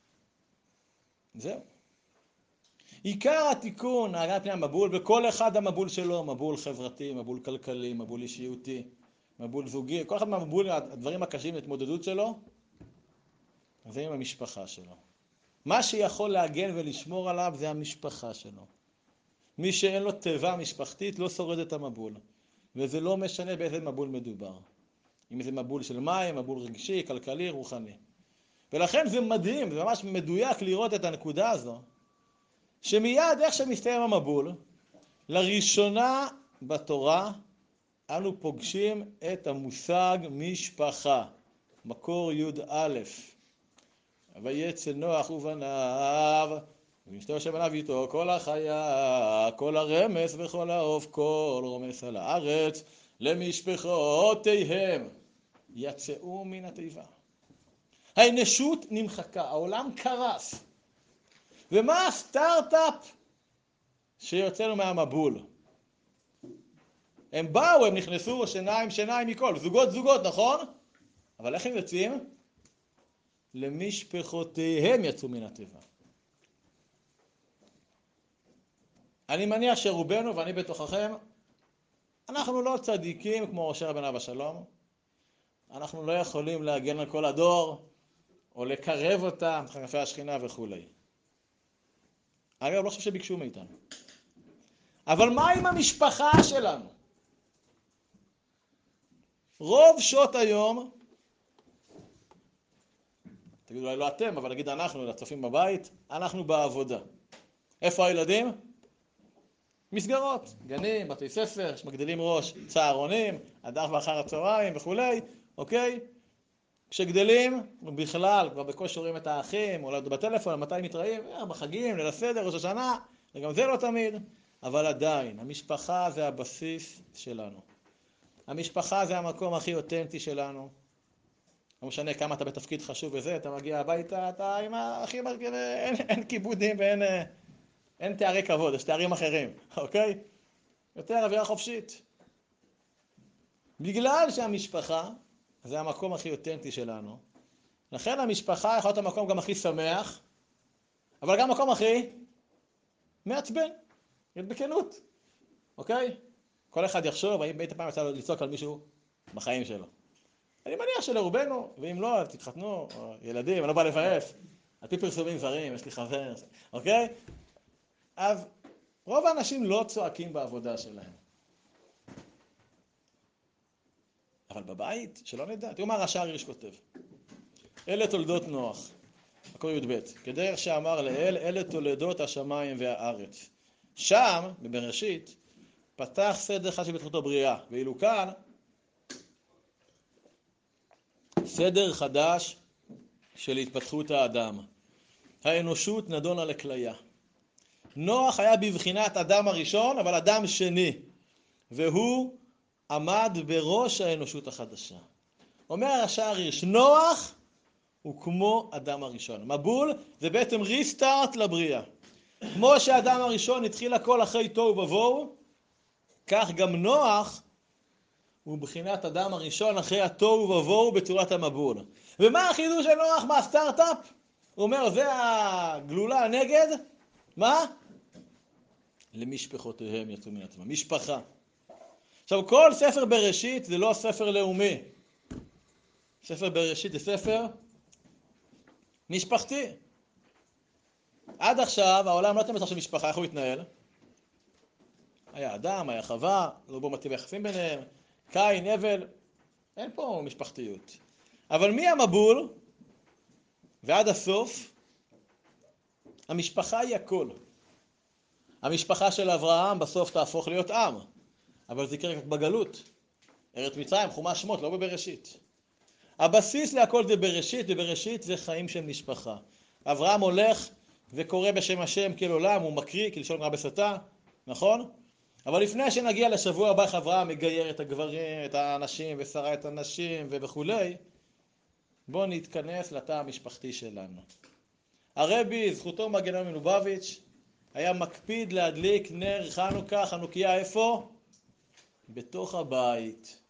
זהו. עיקר התיקון, הגעת פני המבול, וכל אחד המבול שלו, מבול חברתי, מבול כלכלי, מבול אישיותי, מבול זוגי, כל אחד מהמבול, הדברים הקשים להתמודדות שלו, זה עם המשפחה שלו. מה שיכול להגן ולשמור עליו זה המשפחה שלו. מי שאין לו תיבה משפחתית לא שורד את המבול, וזה לא משנה באיזה מבול מדובר. אם זה מבול של מים, מבול רגשי, כלכלי, רוחני. ולכן זה מדהים, זה ממש מדויק לראות את הנקודה הזו, שמיד איך שמסתיים המבול, לראשונה בתורה אנו פוגשים את המושג משפחה, מקור י"א. ויצא נוח ובניו, ואשתו שבניו איתו, כל החיה, כל הרמס וכל העוף, כל רומס על הארץ, למשפחותיהם, יצאו מן התיבה. האנושות נמחקה, העולם קרס. ומה הסטארט-אפ שיוצאנו מהמבול? הם באו, הם נכנסו שיניים מכל, זוגות, נכון? אבל איך הם יוצאים? למשפחותיהם יצאו מן התיבה. אני מניח שרובנו, ואני בתוככם, אנחנו לא צדיקים כמו משה רבנו בשלום. אנחנו לא יכולים להגן על כל הדור, או לקרב אותם, חנפי השכינה וכו'. אגב, לא חושב שביקשו מאיתנו. אבל מה עם המשפחה שלנו? רוב שעות היום, תגידו אולי לא אתם, אבל נגיד אנחנו, לצופים בבית, אנחנו בעבודה. איפה הילדים? מסגרות, גנים, בתי ספר, שמגדילים ראש, צהרונים, עד 4 אחר הצהריים וכו', אוקיי? כשגדלים, בכלל, כבר בקושי רואים את האחים, או בטלפון, מתי מתראים, בחגים, ליל הסדר, ראש השנה, וגם זה לא תמיד, אבל עדיין, המשפחה זה הבסיס שלנו. המשפחה זה המקום הכי אותנטי שלנו. לא משנה כמה אתה בתפקיד חשוב וזה, אתה מגיע הביתה, אתה עם האחים, אין כיבודים ואין תארי כבוד, יש תארים אחרים, אוקיי? יותר אווירה חופשית. בגלל שהמשפחה זה המקום הכי אותנטי שלנו, לכן המשפחה יכול להיות המקום גם הכי שמח, אבל גם המקום הכי מעצבן, בכנות, אוקיי? כל אחד יחשוב, האם בית הפעם יצא לו לצעוק על מישהו בחיים שלו. אני מניח שלרובנו, ואם לא, תתחתנו, ילדים, אני לא בא לבאס, על פי פרסומים זרים, יש לי חבר, אוקיי? אז רוב האנשים לא צועקים בעבודה שלהם. אבל בבית, שלא נדע. תראו מה רש"ר הירש כותב. אלה תולדות נוח, מקור י"ב. כדרך שאמר לאל, אלה תולדות השמיים והארץ. שם, בבראשית, פתח סדר חדש שבתחילתו בריאה. ואילו כאן, סדר חדש של התפתחות האדם. האנושות נדונה לכליה. נוח היה בבחינת אדם הראשון, אבל אדם שני. והוא עמד בראש האנושות החדשה. אומר הרש"ר הירש, נוח הוא כמו אדם הראשון. מבול זה בעצם ריסטארט לבריאה. כמו שהאדם הראשון התחיל הכל אחרי תוהו ובוהו, כך גם נוח הוא בחינת אדם הראשון אחרי התוהו ובוהו בצורת המבול. ומה החידוש של נוח? מה הסטארט-אפ? הוא אומר, זה הגלולה נגד, מה? למשפחותיהם יצאו מן עצמם. משפחה. עכשיו, כל ספר בראשית זה לא ספר לאומי. ספר בראשית זה ספר משפחתי. עד עכשיו העולם לא תמיד של משפחה, איך הוא התנהל? היה אדם, היה חווה, לא בו מטיב היחסים ביניהם, קין, הבל, אין פה משפחתיות. אבל מי המבול? ועד הסוף, המשפחה היא הכל. המשפחה של אברהם בסוף תהפוך להיות עם, אבל זה יקרה רק בגלות. ארץ מצרים, חומש שמות, לא בבראשית. הבסיס להכל זה בראשית, ובראשית זה חיים של משפחה. אברהם הולך וקורא בשם השם כל עולם, הוא מקריא, כלשון רבי סוטה, נכון? אבל לפני שנגיע לשבוע הבא, איך אברהם מגייר את הגברים, את האנשים, ושרה את הנשים וכולי, בואו נתכנס לתא המשפחתי שלנו. הרבי, זכותו מגן מלובביץ', היה מקפיד להדליק נר חנוכה, חנוכיה איפה? בתוך הבית.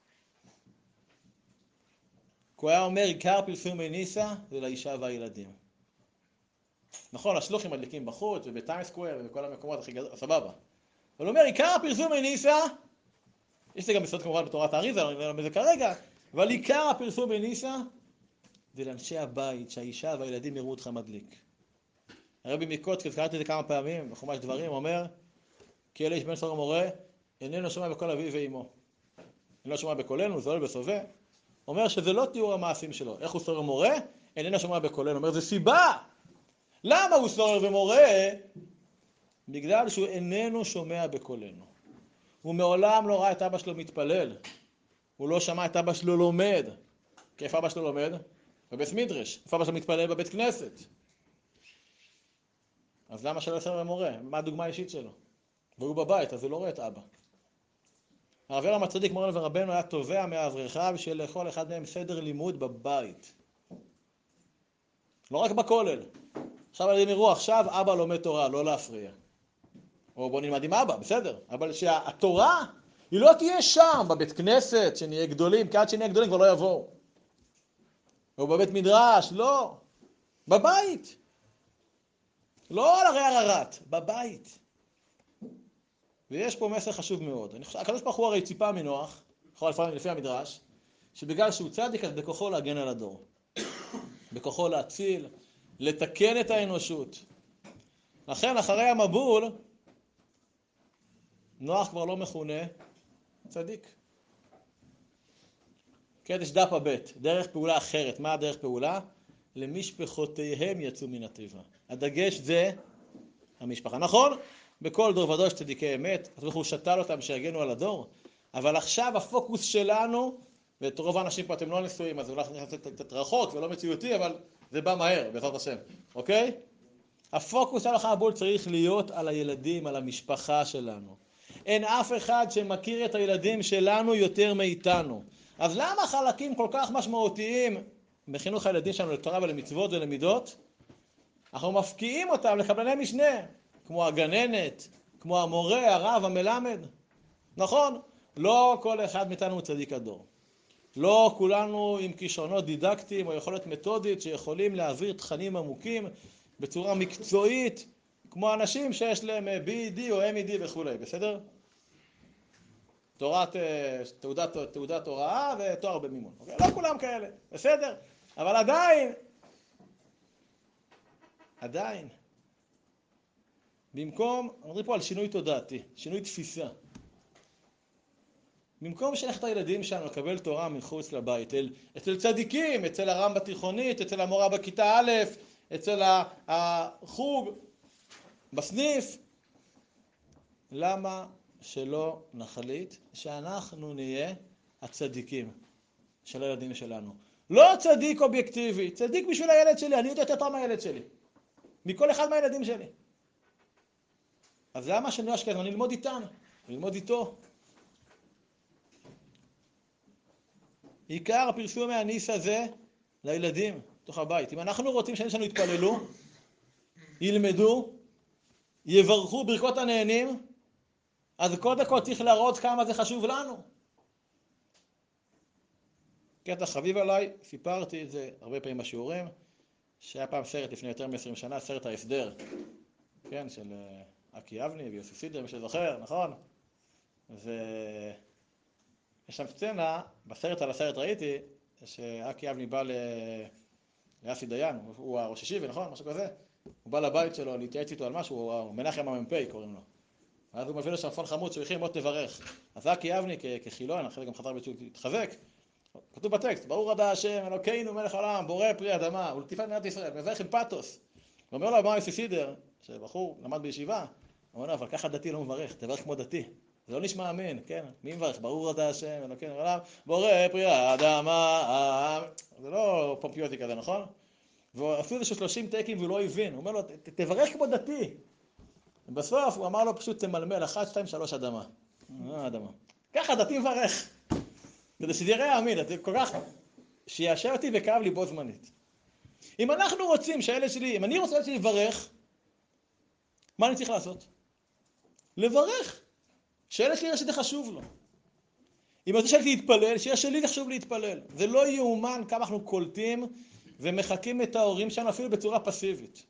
הוא היה אומר, עיקר פרסומי ניסה זה לאישה והילדים. נכון, השלוחים מדליקים בחוץ ובטיים סקוואר ובכל המקומות הכי גדול, סבבה. אבל הוא אומר, עיקר הפרסומי ניסה, יש זה גם בסוד כמובן בתורת האריזה, אני לא יודע מזה כרגע, אבל עיקר הפרסומי ניסה זה לאנשי הבית, שהאישה והילדים יראו אותך מדליק. הרבי מקוצק, קראתי את זה כמה פעמים, בחומש דברים, אומר, כי אלה איש בן סור המורה, איננו שומע בקול אביו ואימו. איננו שומע בקולנו, זול בסובב. אומר שזה לא תיאור המעשים שלו. איך הוא סורר ומורה? איננו שומע בקולנו. אומר, זה סיבה. למה הוא סורר ומורה? בגלל שהוא איננו שומע בקולנו. הוא מעולם לא ראה את אבא שלו מתפלל. הוא לא שמע את אבא שלו לומד. כי איפה אבא שלו לומד? בבית מדרש. איפה אבא שלו מתפלל? בבית כנסת. אז למה שלא סורר ומורה? מה הדוגמה האישית שלו? והוא בבית, אז הוא לא רואה את אבא. הרב יורם הצדיק מורנו ורבנו היה תובע מאברכה בשביל לכל אחד מהם סדר לימוד בבית. לא רק בכולל. עכשיו הילדים יראו, עכשיו אבא לומד תורה, לא להפריע. או בוא נלמד עם אבא, בסדר. אבל שהתורה היא לא תהיה שם, בבית כנסת, שנהיה גדולים, כי עד שנהיה גדולים כבר לא יבואו. או בבית מדרש, לא. בבית. לא על הרי הררת, בבית. ויש פה מסר חשוב מאוד. הקדוש ברוך הוא הרי ציפה מנוח, לפי המדרש, שבגלל שהוא צדיק, אז בכוחו להגן על הדור. בכוחו להציל, לתקן את האנושות. לכן, אחרי המבול, נוח כבר לא מכונה צדיק. קדש דף הבית, דרך פעולה אחרת. מה הדרך פעולה? למשפחותיהם יצאו מן התיבה. הדגש זה המשפחה. נכון? בכל דור ודור יש צדיקי אמת, אז הוא שתל אותם שיגנו על הדור, אבל עכשיו הפוקוס שלנו, ואת רוב האנשים פה אתם לא נשואים, אז אולי קצת רחוק ולא מציאותי, אבל זה בא מהר, בעזרת השם, אוקיי? הפוקוס על המבול צריך להיות על הילדים, על המשפחה שלנו. אין אף אחד שמכיר את הילדים שלנו יותר מאיתנו. אז למה חלקים כל כך משמעותיים בחינוך הילדים שלנו לתורה ולמצוות ולמידות? אנחנו מפקיעים אותם לקבלני משנה. כמו הגננת, כמו המורה, הרב, המלמד. נכון? לא כל אחד מאיתנו הוא צדיק הדור. לא כולנו עם כישרונות דידקטיים או יכולת מתודית שיכולים להעביר תכנים עמוקים בצורה מקצועית, כמו אנשים שיש להם BED או MED וכו', בסדר? תעודת הוראה ותואר במימון. אוקיי? לא כולם כאלה, בסדר? אבל עדיין, במקום, נדבר פה על שינוי תודעתי, שינוי תפיסה. במקום שלך את הילדים שלנו לקבל תורה מחוץ לבית, אצל צדיקים, אצל הרם בתיכונית, אצל המורה בכיתה א', אצל החוג, בסניף, למה שלא נחליט שאנחנו נהיה הצדיקים של הילדים שלנו? לא צדיק אובייקטיבי, צדיק בשביל הילד שלי, אני יודע יותר טוב מהילד שלי, מכל אחד מהילדים שלי. אז למה שאני לא אשכח? אני ללמוד איתם, ללמוד איתו. עיקר הפרסום מהניס הזה לילדים, תוך הבית. אם אנחנו רוצים שהילדים שלנו יתפללו, ילמדו, יברכו ברכות הנהנים, אז קודם כל צריך להראות כמה זה חשוב לנו. קטע חביב עליי, סיפרתי את זה הרבה פעמים בשיעורים, שהיה פעם סרט לפני יותר מ-20 שנה, סרט ההסדר, כן, של אקי אבני ויוסי סידר, מי שזוכר, נכון? ויש שם סצנה, בסרט על הסרט ראיתי, שאקי אבני בא יאסי דיין, הוא הראש השיבי, נכון? משהו כזה. הוא בא לבית שלו להתייעץ איתו על משהו, הוא מנחם המ"פ קוראים לו. אז הוא מביא לו שם פון חמוד שהוא הכין, בוא תברך. אז זקי אבני כחילון, אחרי גם חזר ביצוע להתחזק. כתוב בטקסט, ברוך אתה השם, אלוקינו מלך העולם, בורא פרי אדמה, ולטיפת מדינת ישראל, מברך עם פתוס. הוא אומר לו, מה יוסי סידר, שבחור למד בישיבה, הוא אומר לו, אבל ככה דתי לא מברך, תברך כמו דתי. זה לא נשמע אמן, כן? מי מברך? ברוך אתה השם, אלוקינו העולם, בורא פרי אדמה. זה לא פומפיוטי כזה, נכון? ועשו איזה 30 טקים והוא לא הבין. הוא אומר לו, תברך כמו דתי. ובסוף הוא אמר לו פשוט תמלמל, 1, 2, 3 אדמה. אדמה. ככה דתי מברך. כדי שזה יראה אמין, זה כל כך שיאשר אותי וכאב לי בו זמנית. אם אנחנו רוצים שהילד שלי, אם אני רוצה שהילד שלי לברך, מה אני צריך לעשות? לברך. שהילד שלי שזה חשוב לו. אם אני רוצה שהילד שלי להתפלל, שהילד שלי חשוב להתפלל. זה לא יאומן כמה אנחנו קולטים ומחכים את ההורים שלנו אפילו בצורה פסיבית.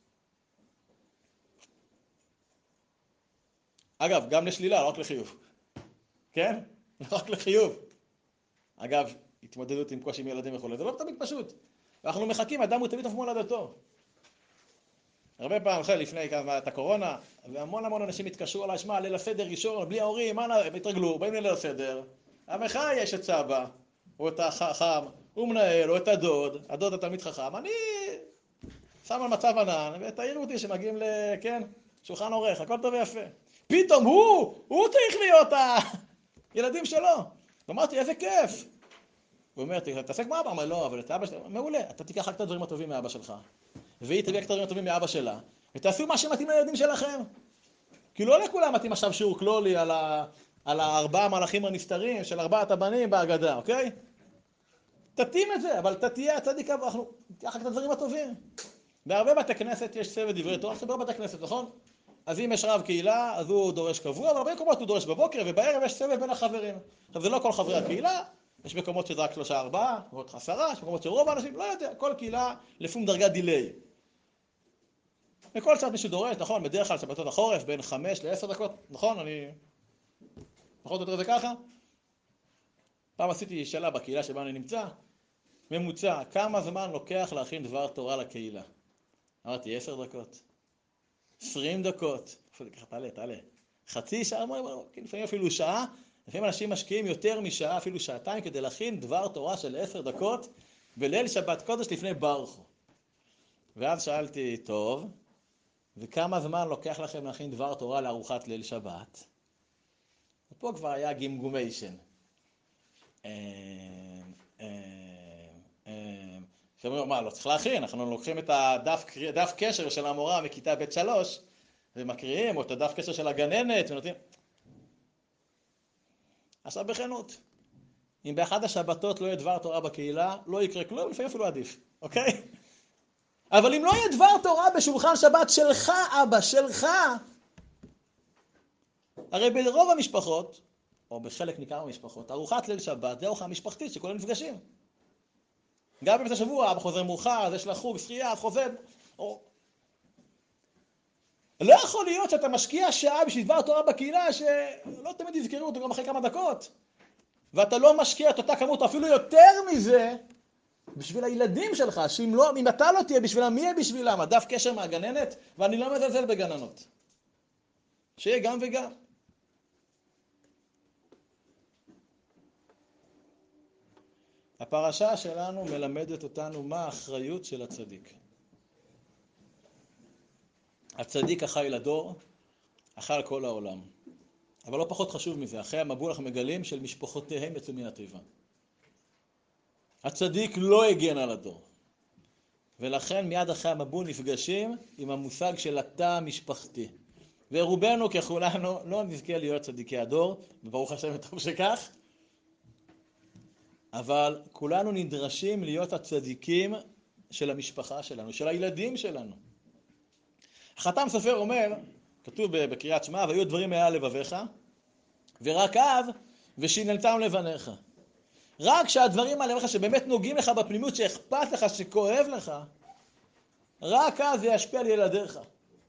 אגב, גם לשלילה, לא רק לחיוב. כן? לא רק לחיוב. אגב, התמודדות עם קושי עם ילדים וכו', זה לא תמיד פשוט. אנחנו מחכים, אדם הוא תמיד טוב מולדתו. הרבה פעם, אחרי לפני כמה את הקורונה, והמון אנשים התקשרו עליי, שמע, ליל הסדר ראשון, בלי ההורים, הם התרגלו, באים ליל הסדר. המחאה יש את סבא, או את החכם, הוא מנהל, או את הדוד, הדוד התלמיד חכם. אני שם על מצב ענן, ותעירו אותי שמגיעים כן, שולחן עורך, הכל טוב ויפה. פתאום הוא צריך להיות הילדים שלו. אמרתי, איזה כיף. הוא אומר, תעסק מאבא, אמר, לא, אבל את אבא שלך, מעולה, אתה תיקח רק את הדברים הטובים מאבא שלך, והיא תביא רק את הדברים הטובים מאבא שלה, ותעשו מה שמתאים לילדים שלכם. כי לא לכולם מתאים עכשיו שיעור כלולי על 4 מלאכים הנסתרים של 4 הבנים בהגדה, אוקיי? תתאים את זה, אבל אתה תהיה הצדיק, אנחנו תיקח רק את הדברים הטובים. בהרבה בתי כנסת יש צוות דברי תורה, סבר בתי כנסת, נכון? אז אם יש רב קהילה, אז הוא דורש קבוע, אבל הרבה מקומות הוא דורש בבוקר, ובערב יש צוות בין החברים. עכשיו זה לא כל חברי הקהילה, יש מקומות שזה רק 3-4, מקומות 10, יש מקומות שרוב האנשים, לא יודע, כל קהילה לפום דרגת דיליי. וכל צד מישהו דורש, נכון, בדרך כלל שבתות החורף, בין 5 ל-10 דקות, נכון, אני פחות או יותר זה ככה. פעם עשיתי שאלה בקהילה שבה אני נמצא, ממוצע, כמה זמן לוקח להכין דבר תורה לקהילה? אמרתי, 10 דקות, 20 דקות, תעלה, חצי שעה, לפעמים אפילו שעה, לפעמים אנשים משקיעים יותר משעה, אפילו שעתיים, כדי להכין דבר תורה של 10 דקות, בליל שבת קודש לפני ברכו. ואז שאלתי, טוב, וכמה זמן לוקח לכם להכין דבר תורה לארוחת ליל שבת? ופה כבר היה גימגומיישן. שאומרים, מה, לא צריך להכין, אנחנו לוקחים את הדף קשר של המורה מכיתה ב' 3, ומקריאים, או את הדף קשר של הגננת, ונותנים. עכשיו בכנות, אם באחד השבתות לא יהיה דבר תורה בקהילה, לא יקרה כלום, לפעמים אפילו עדיף, אוקיי? אבל אם לא יהיה דבר תורה בשולחן שבת שלך, אבא, שלך, הרי ברוב המשפחות, או בחלק ניכר מהמשפחות, ארוחת ליל שבת זה ארוחה משפחתית שכולם נפגשים. גם בבית השבוע, אבא חוזר מאוחר, אז יש לה חוג, שחייה, חוזר, או... לא יכול להיות שאתה משקיע שעה בשביל דבר תורה בקהילה שלא תמיד יזכרו אותו גם אחרי כמה דקות. ואתה לא משקיע את אותה כמות, אפילו יותר מזה, בשביל הילדים שלך, אם אתה לא תהיה בשבילם, מי יהיה בשבילם? הדף קשר מהגננת, ואני לא מזלזל בגננות. שיהיה גם וגם. הפרשה שלנו מלמדת אותנו מה האחריות של הצדיק. הצדיק אחראי לדור, אחראי על כל העולם. אבל לא פחות חשוב מזה, אחרי המבול אנחנו מגלים של משפחותיהם יצאו מן התיבה. הצדיק לא הגן על הדור. ולכן מיד אחרי המבול נפגשים עם המושג של התא המשפחתי. ורובנו ככולנו לא נזכה להיות צדיקי הדור, וברוך השם טוב שכך, אבל כולנו נדרשים להיות הצדיקים של המשפחה שלנו, של הילדים שלנו. החתם סופר אומר, כתוב בקריאת שמע, והיו דברים מעל לבביך, ורק אז ושיננתם לבניך. רק שהדברים על לבביך שבאמת נוגעים לך בפנימיות, שאכפת לך, שכואב לך, רק אז זה ישפיע על ילדיך.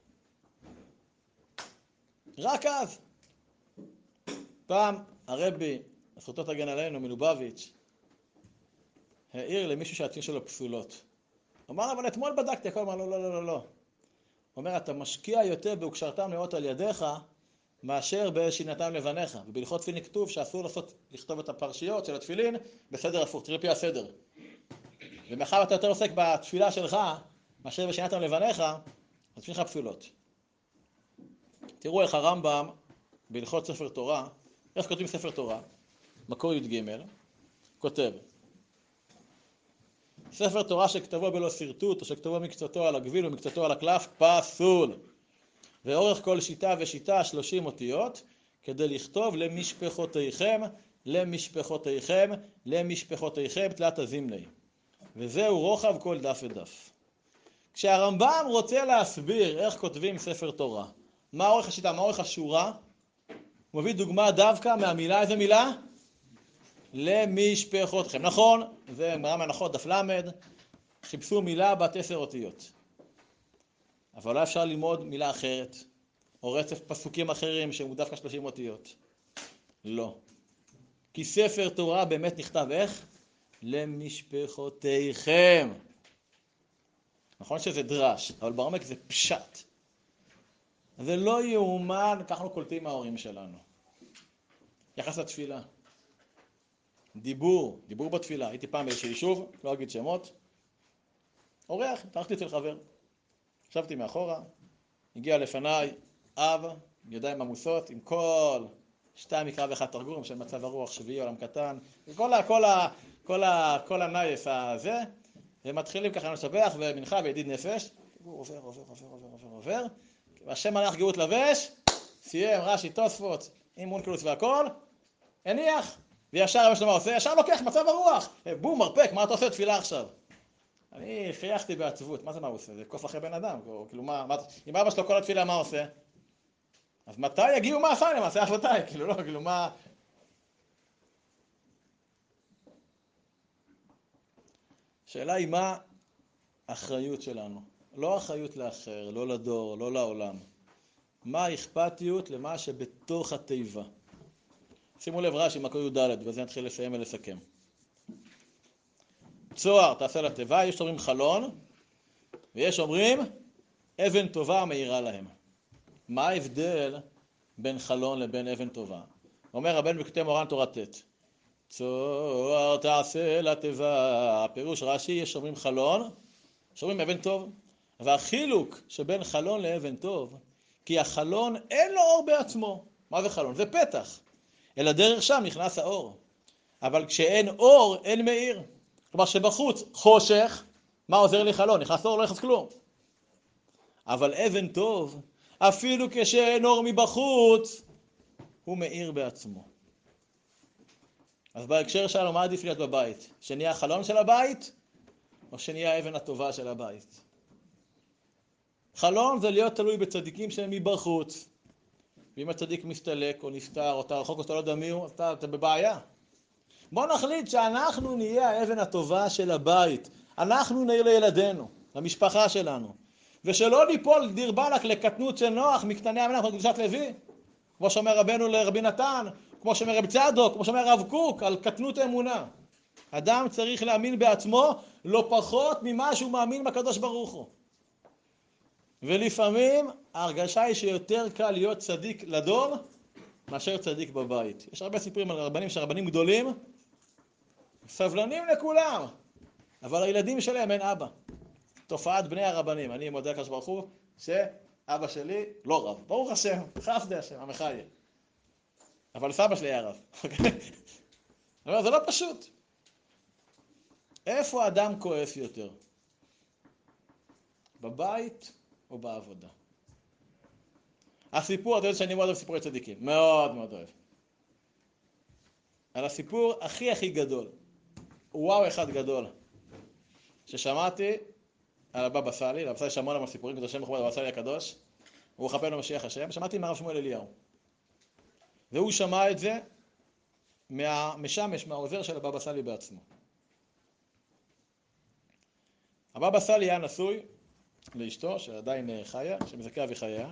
רק אז. פעם הרבי, זכותו תגן עלינו, מלובביץ', העיר למישהו שהציון שלו פסולות. אמר, אבל אתמול בדקתי, הכל אמר, לא, לא, לא, לא, לא. הוא אומר, אתה משקיע יותר בהוקשרתם לאות על ידיך, מאשר בשינתם לבניך. ובהלכות תפילין כתוב שאסור לכתוב את הפרשיות של התפילין בסדר הפוך, תראה פי הסדר. ומאחר אתה יותר עוסק בתפילה שלך, מאשר בשינתם לבניך, אז תפילין לך פסולות. תראו איך הרמב"ם, בהלכות ספר תורה, איך כותבים ספר תורה, מקור י"ג, כותב, ספר תורה שכתבו בלא שרטוט, או שכתבו מקצתו על הגביל ומקצתו על הקלף, פסול. ואורך כל שיטה ושיטה 30 אותיות, כדי לכתוב למשפחותיכם, למשפחותיכם, למשפחותיכם, תלת הזמני. וזהו רוחב כל דף ודף. כשהרמב"ם רוצה להסביר איך כותבים ספר תורה, מה אורך השיטה, מה אורך השורה, הוא מביא דוגמה דווקא מהמילה, איזה מילה? למשפחותיכם. נכון, זה גמרא מהנחות, דף למד, חיפשו מילה בת 10 אותיות. אבל לא אפשר ללמוד מילה אחרת, או רצף פסוקים אחרים שהוא דווקא 30 אותיות. לא. כי ספר תורה באמת נכתב איך? למשפחותיכם. נכון שזה דרש, אבל בעומק זה פשט. זה לא יאומן, כך אנחנו קולטים מההורים שלנו. יחס לתפילה. דיבור בתפילה. הייתי פעם באיזשהו יישוב, לא אגיד שמות. אורח, הלכתי אצל חבר. ישבתי מאחורה, הגיע לפניי אב, ידיים עמוסות, עם כל 2 מקרא ו1 תרגום של מצב הרוח, שביעי עולם קטן, כל הנייס הזה, ומתחילים ככה לשבח, ומנחה וידיד נפש, הוא עובר, והשם מלאך גאות לבש, סיים רש"י תוספות, עם אונקלוס והכל, הניח, וישר רבי שלמה עושה, ישר לוקח מצב הרוח, בום, מרפק, מה אתה עושה תפילה עכשיו? אני חייכתי בעצבות, מה זה מה הוא עושה? זה קוף אחרי בן אדם, כאילו אם אבא שלו כל התפילה מה עושה? אז מתי יגיעו מעשה למעשה אבותיי? כאילו לא, כאילו מה... שאלה היא מה האחריות שלנו? לא האחריות לאחר, לא לדור, לא לעולם. מה האכפתיות למה שבתוך התיבה? שימו לב רש"י, מקור י"ד, ובזה נתחיל לסיים ולסכם. צוהר תעשה לתיבה, יש אומרים חלון, ויש אומרים אבן טובה מאירה להם. מה ההבדל בין חלון לבין אבן טובה? אומר רבנו בכתבי מורן תורה ט', צוהר תעשה לתיבה, פירוש רש"י, יש אומרים חלון, יש אומרים אבן טוב, והחילוק שבין חלון לאבן טוב, כי החלון אין לו אור בעצמו. מה זה חלון? זה פתח. אלא דרך שם נכנס האור. אבל כשאין אור, אין מאיר. כלומר שבחוץ חושך, מה עוזר לי חלון? נכנס אור, לא נכנס כלום. אבל אבן טוב, אפילו כשאין אור מבחוץ, הוא מאיר בעצמו. אז בהקשר שלנו, מה עדיף להיות בבית? שנהיה החלון של הבית, או שנהיה האבן הטובה של הבית? חלון זה להיות תלוי בצדיקים שהם מבחוץ. ואם הצדיק מסתלק או נסתר, או אתה רחוק או אתה לא יודע מי הוא, אתה בבעיה. בוא נחליט שאנחנו נהיה האבן הטובה של הבית. אנחנו נהיה לילדינו, למשפחה שלנו. ושלא ניפול דיר באלק לקטנות של נוח, מקטני המלך וקדושת לוי. כמו שאומר רבנו לרבי נתן, כמו שאומר רבי צדוק, כמו שאומר רב קוק, על קטנות האמונה. אדם צריך להאמין בעצמו לא פחות ממה שהוא מאמין בקדוש ברוך הוא. ולפעמים ההרגשה היא שיותר קל להיות צדיק לדור מאשר צדיק בבית. יש הרבה סיפורים על רבנים שרבנים גדולים, סבלנים לכולם, אבל הילדים שלהם אין אבא. תופעת בני הרבנים. אני מודה לקדוש ברוך הוא שאבא שלי לא רב. ברוך השם, חסדי השם, המחיה. אבל סבא שלי היה רב. אבל זה לא פשוט. איפה אדם כועס יותר? בבית או בעבודה? הסיפור, אתה יודע שאני מאוד אוהב סיפורי צדיקים. מאוד מאוד אוהב. על הסיפור הכי גדול. וואו אחד גדול. ששמעתי על הבבא סאלי, לבבא סאלי שמעון על סיפורים קדושים מכובד, הבבא סאלי הקדוש. הוא חפנו משיח השם. שמעתי מהרב שמואל אליהו. והוא שמע את זה מהמשמש, מהעוזר של הבבא סאלי בעצמו. הבבא סאלי היה נשוי לאשתו, שעדיין חיה, שמזכה וחייה.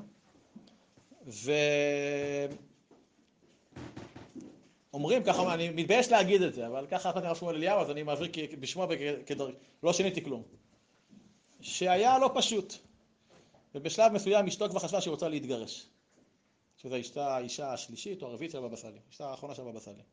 אומרים ככה, אני מתבייש להגיד את זה, אבל ככה החלטתי הרב שמואל אליהו, אז אני מעביר בשמו לא שיניתי כלום. שהיה לא פשוט. ובשלב מסוים אשתו כבר חשבה שהיא רוצה להתגרש. שזו האישה השלישית או הרביעית של הבבא סאלי. האישה האחרונה של הבבא סאלי.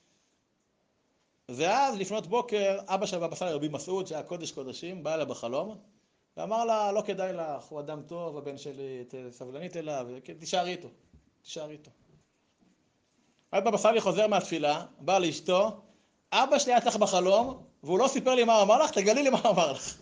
ואז לפנות בוקר, אבא של הבבא סאלי, רבי מסעוד, שהיה קודש קודשים, בא אליה בחלום, ואמר לה, לא כדאי לך, הוא אדם טוב, הבן שלי, סבלנית אליו, תישארי איתו, תישארי איתו. אז הבבא סאלי חוזר מהתפילה, בא לאשתו, אבא שלי היה לך בחלום, והוא לא סיפר לי מה אמר לך, תגלי לי מה אמר לך.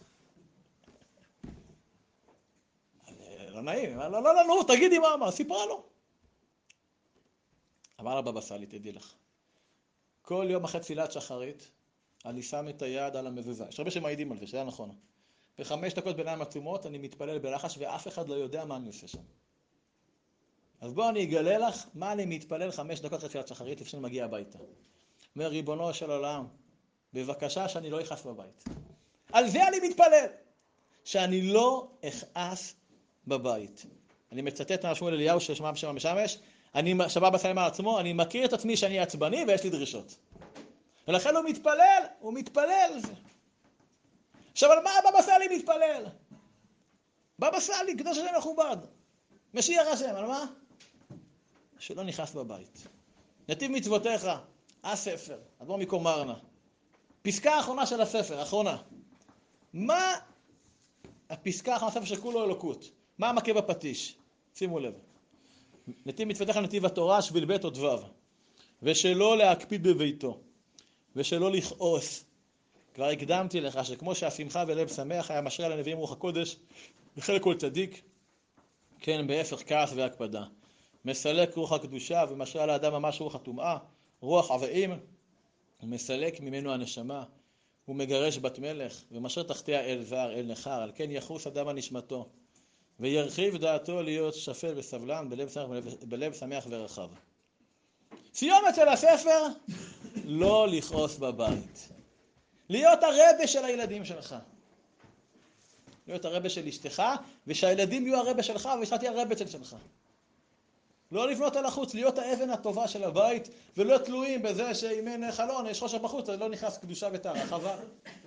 לא נעים, לא, תגידי מה אמר, סיפרה לו. אמר לה בבא סאלי, תדעי לך, כל יום אחרי תפילת שחרית, אני שם את היד על המזוזה. יש הרבה שמעידים על זה, שהיה נכון. ב5 דקות בעיניים עצומות, אני מתפלל בלחש, ואף אחד לא יודע מה אני עושה שם. אז בואו אני אגלה לך מה אני מתפלל 5 דקות אחרי תפילת שחרית, לפני שאני מגיע הביתה. אומר, ריבונו של עולם, בבקשה שאני לא אכעס בבית. על זה אני מתפלל, שאני לא אכעס בבית. אני מצטט מהשמואל אליהו ששמע בשם המשמש, שבא בסלם על עצמו, אני מכיר את עצמי שאני עצבני ויש לי דרישות. ולכן הוא מתפלל על זה. עכשיו, על מה הבבא סאלי מתפלל? בבא סאלי, קדוש השם מכובד. משיח השם, על מה? שלא נכנס בבית. נתיב מצוותיך, הספר, אדמו"ר מקומרנה. פסקה האחרונה של הספר, האחרונה. מה הפסקה האחרונה של הספר שכולו אלוקות? מה המכה בפטיש? שימו לב. נתיב מצוותיך נתיב התורה, שביל ב' עוד ו'. ושלא להקפיד בביתו. ושלא לכעוס. כבר הקדמתי לך שכמו שהשמחה ולב שמח היה משרה לנביאים רוח הקודש, בחלק כל צדיק, כן, בהפך כעס והקפדה. מסלק רוח הקדושה ומשרה לאדם ממש רוח הטומאה, רוח עוועים, ומסלק ממנו הנשמה, ומגרש בת מלך, ומשרה תחתיה אל זר, אל נחר, על כן יחוס אדם על נשמתו, וירחיב דעתו להיות שפל וסבלן, בלב שמח ורחב. סיומת של הספר, לא לכעוס בבית. להיות הרבה של הילדים שלך. להיות הרבה של אשתך, ושהילדים יהיו הרבה שלך, ואשתך תהיה הרבה שלך. לא לבנות על החוץ, להיות האבן הטובה של הבית, ולא תלויים בזה שאם אין חלון, יש חושך בחוץ, אז לא נכנס קדושה וטהרה, חבל.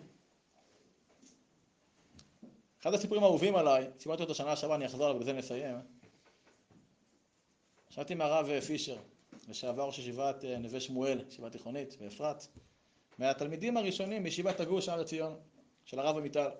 אחד הסיפורים האהובים עליי, סיפרתי אותו שנה שעברה, אני אחזור עליו ובזה נסיים. שמעתי מהרב פישר, לשעבר ראש ישיבת נווה שמואל, ישיבה תיכונית באפרת, מהתלמידים הראשונים בישיבת הגוש הר עציון, של הרב עמיטל.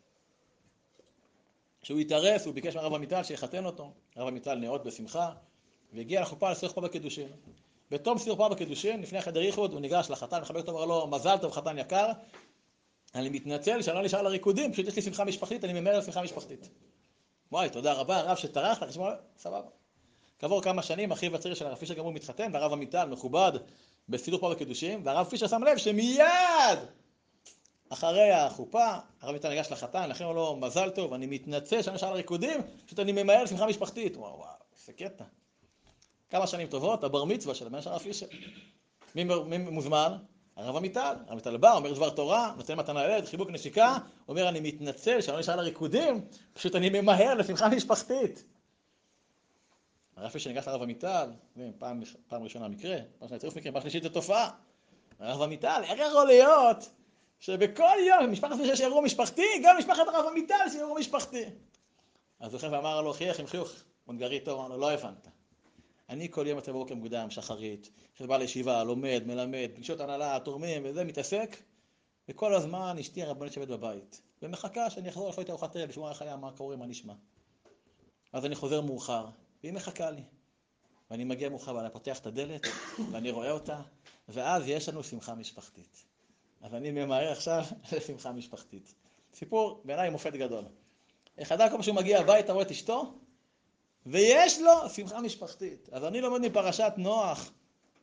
שהוא התארס, הוא ביקש מהרב עמיטל שיחתן אותו. הרב עמיטל נאות בשמחה, והגיע לחופה לסיור חופה בקידושין. בתום סיור חופה בקידושין, לפני חדר ייחוד, הוא ניגש לחתן, מחבק אותו, אמר לו, מזל טוב חתן יקר, אני מתנצל שאני לא נשאר לריקודים, פשוט יש לי שמחה משפחתית, אני ממהר לשמחה משפחתית. וואי, תודה רבה, הרב שטרח לך, סבבה. כעבור כמה שנים, אחיו הצעיר של הרב פישר גם הוא מתחתן, והרב עמיטל מכובד בסיור חופה בקידושין, והרב פישר שם לב שמיד אחרי החופה, הרב עמיטל ניגש לחתן, לכן הוא לא מזל טוב, אני מתנצל שאני נשאר לריקודים, פשוט אני ממהר לשמחה משפחתית. וואו, זה קטע. כמה שנים טובות, הבר מצווה של הבן של הרב פישר. מי מוזמן? הרב עמיטל. הרב עמיטל בא, אומר דבר תורה, נותן מתנה לילד, חיבוק נשיקה, אומר אני מתנצל שאני לא נשאר לריקודים, פשוט אני ממהר לשמחה משפחתית. הרב פישר ניגש לרב עמיטל, פעם ראשונה מקרה, פעם שנייה צירוף מקרה, פעם שלישית זה תופעה. הרב עמיטל, איך יכול להיות שבכל יום במשפחת פישר יש אירוע משפחתי, גם משפחת הרב עמיטל יש אירוע משפחתי? אז הוא חייב ואמר לו, חייך עם חיוך, מונגרית טוב, אמר לו, לא הבנת. אני כל יום יוצא בבוקר מוקדם, שחרית, שבא לישיבה, לומד, מלמד, פגישות הנהלה, תורמים וזה, מתעסק, וכל הזמן אשתי הרבנית שבאת בבית, ומחכה שאני אחזור לאכול את ארוחת ערב, לשמוע איך היה, מה קורה, מה נשמע. אז אני חוזר מאוחר, והיא מחכה לי. ואני מגיע מאוחר, ואני פותח את הדלת, ואני רואה אותה, ואז יש לנו שמחה משפחתית. אז אני ממהר עכשיו לשמחה משפחתית. סיפור בעיניי מופת גדול. אחד כל שהוא מגיע הביתה, רואה את אשתו, ויש לו שמחה משפחתית. אז אני לומד מפרשת נוח,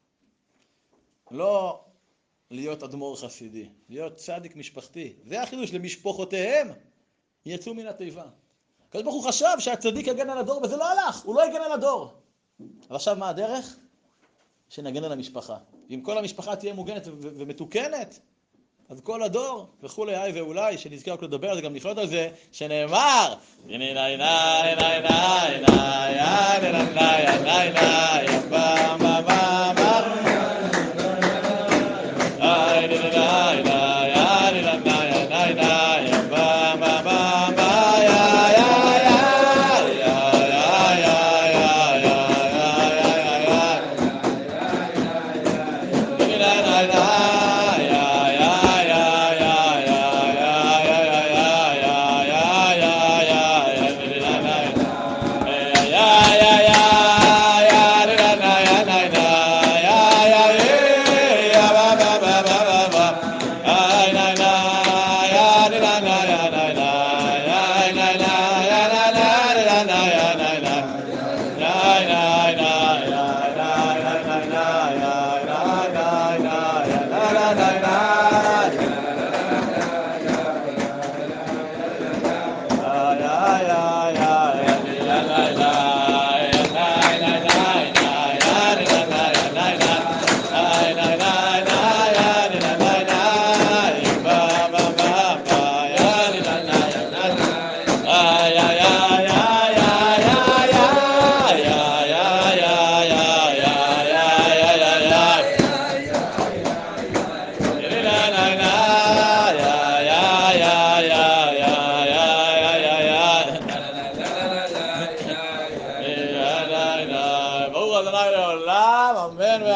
לא להיות אדמו"ר חסידי, להיות צדיק משפחתי. זה החידוש, למשפחותיהם יצאו מן התיבה. הקדוש ברוך הוא חשב שהצדיק יגן על הדור, וזה לא הלך, הוא לא יגן על הדור. אבל עכשיו מה הדרך? שנגן על המשפחה. אם כל המשפחה תהיה מוגנת ומתוקנת, אז כל הדור, וכולי, היי ואולי, שנזכר רק לדבר על זה, גם נפלוט על זה, שנאמר,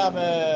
גם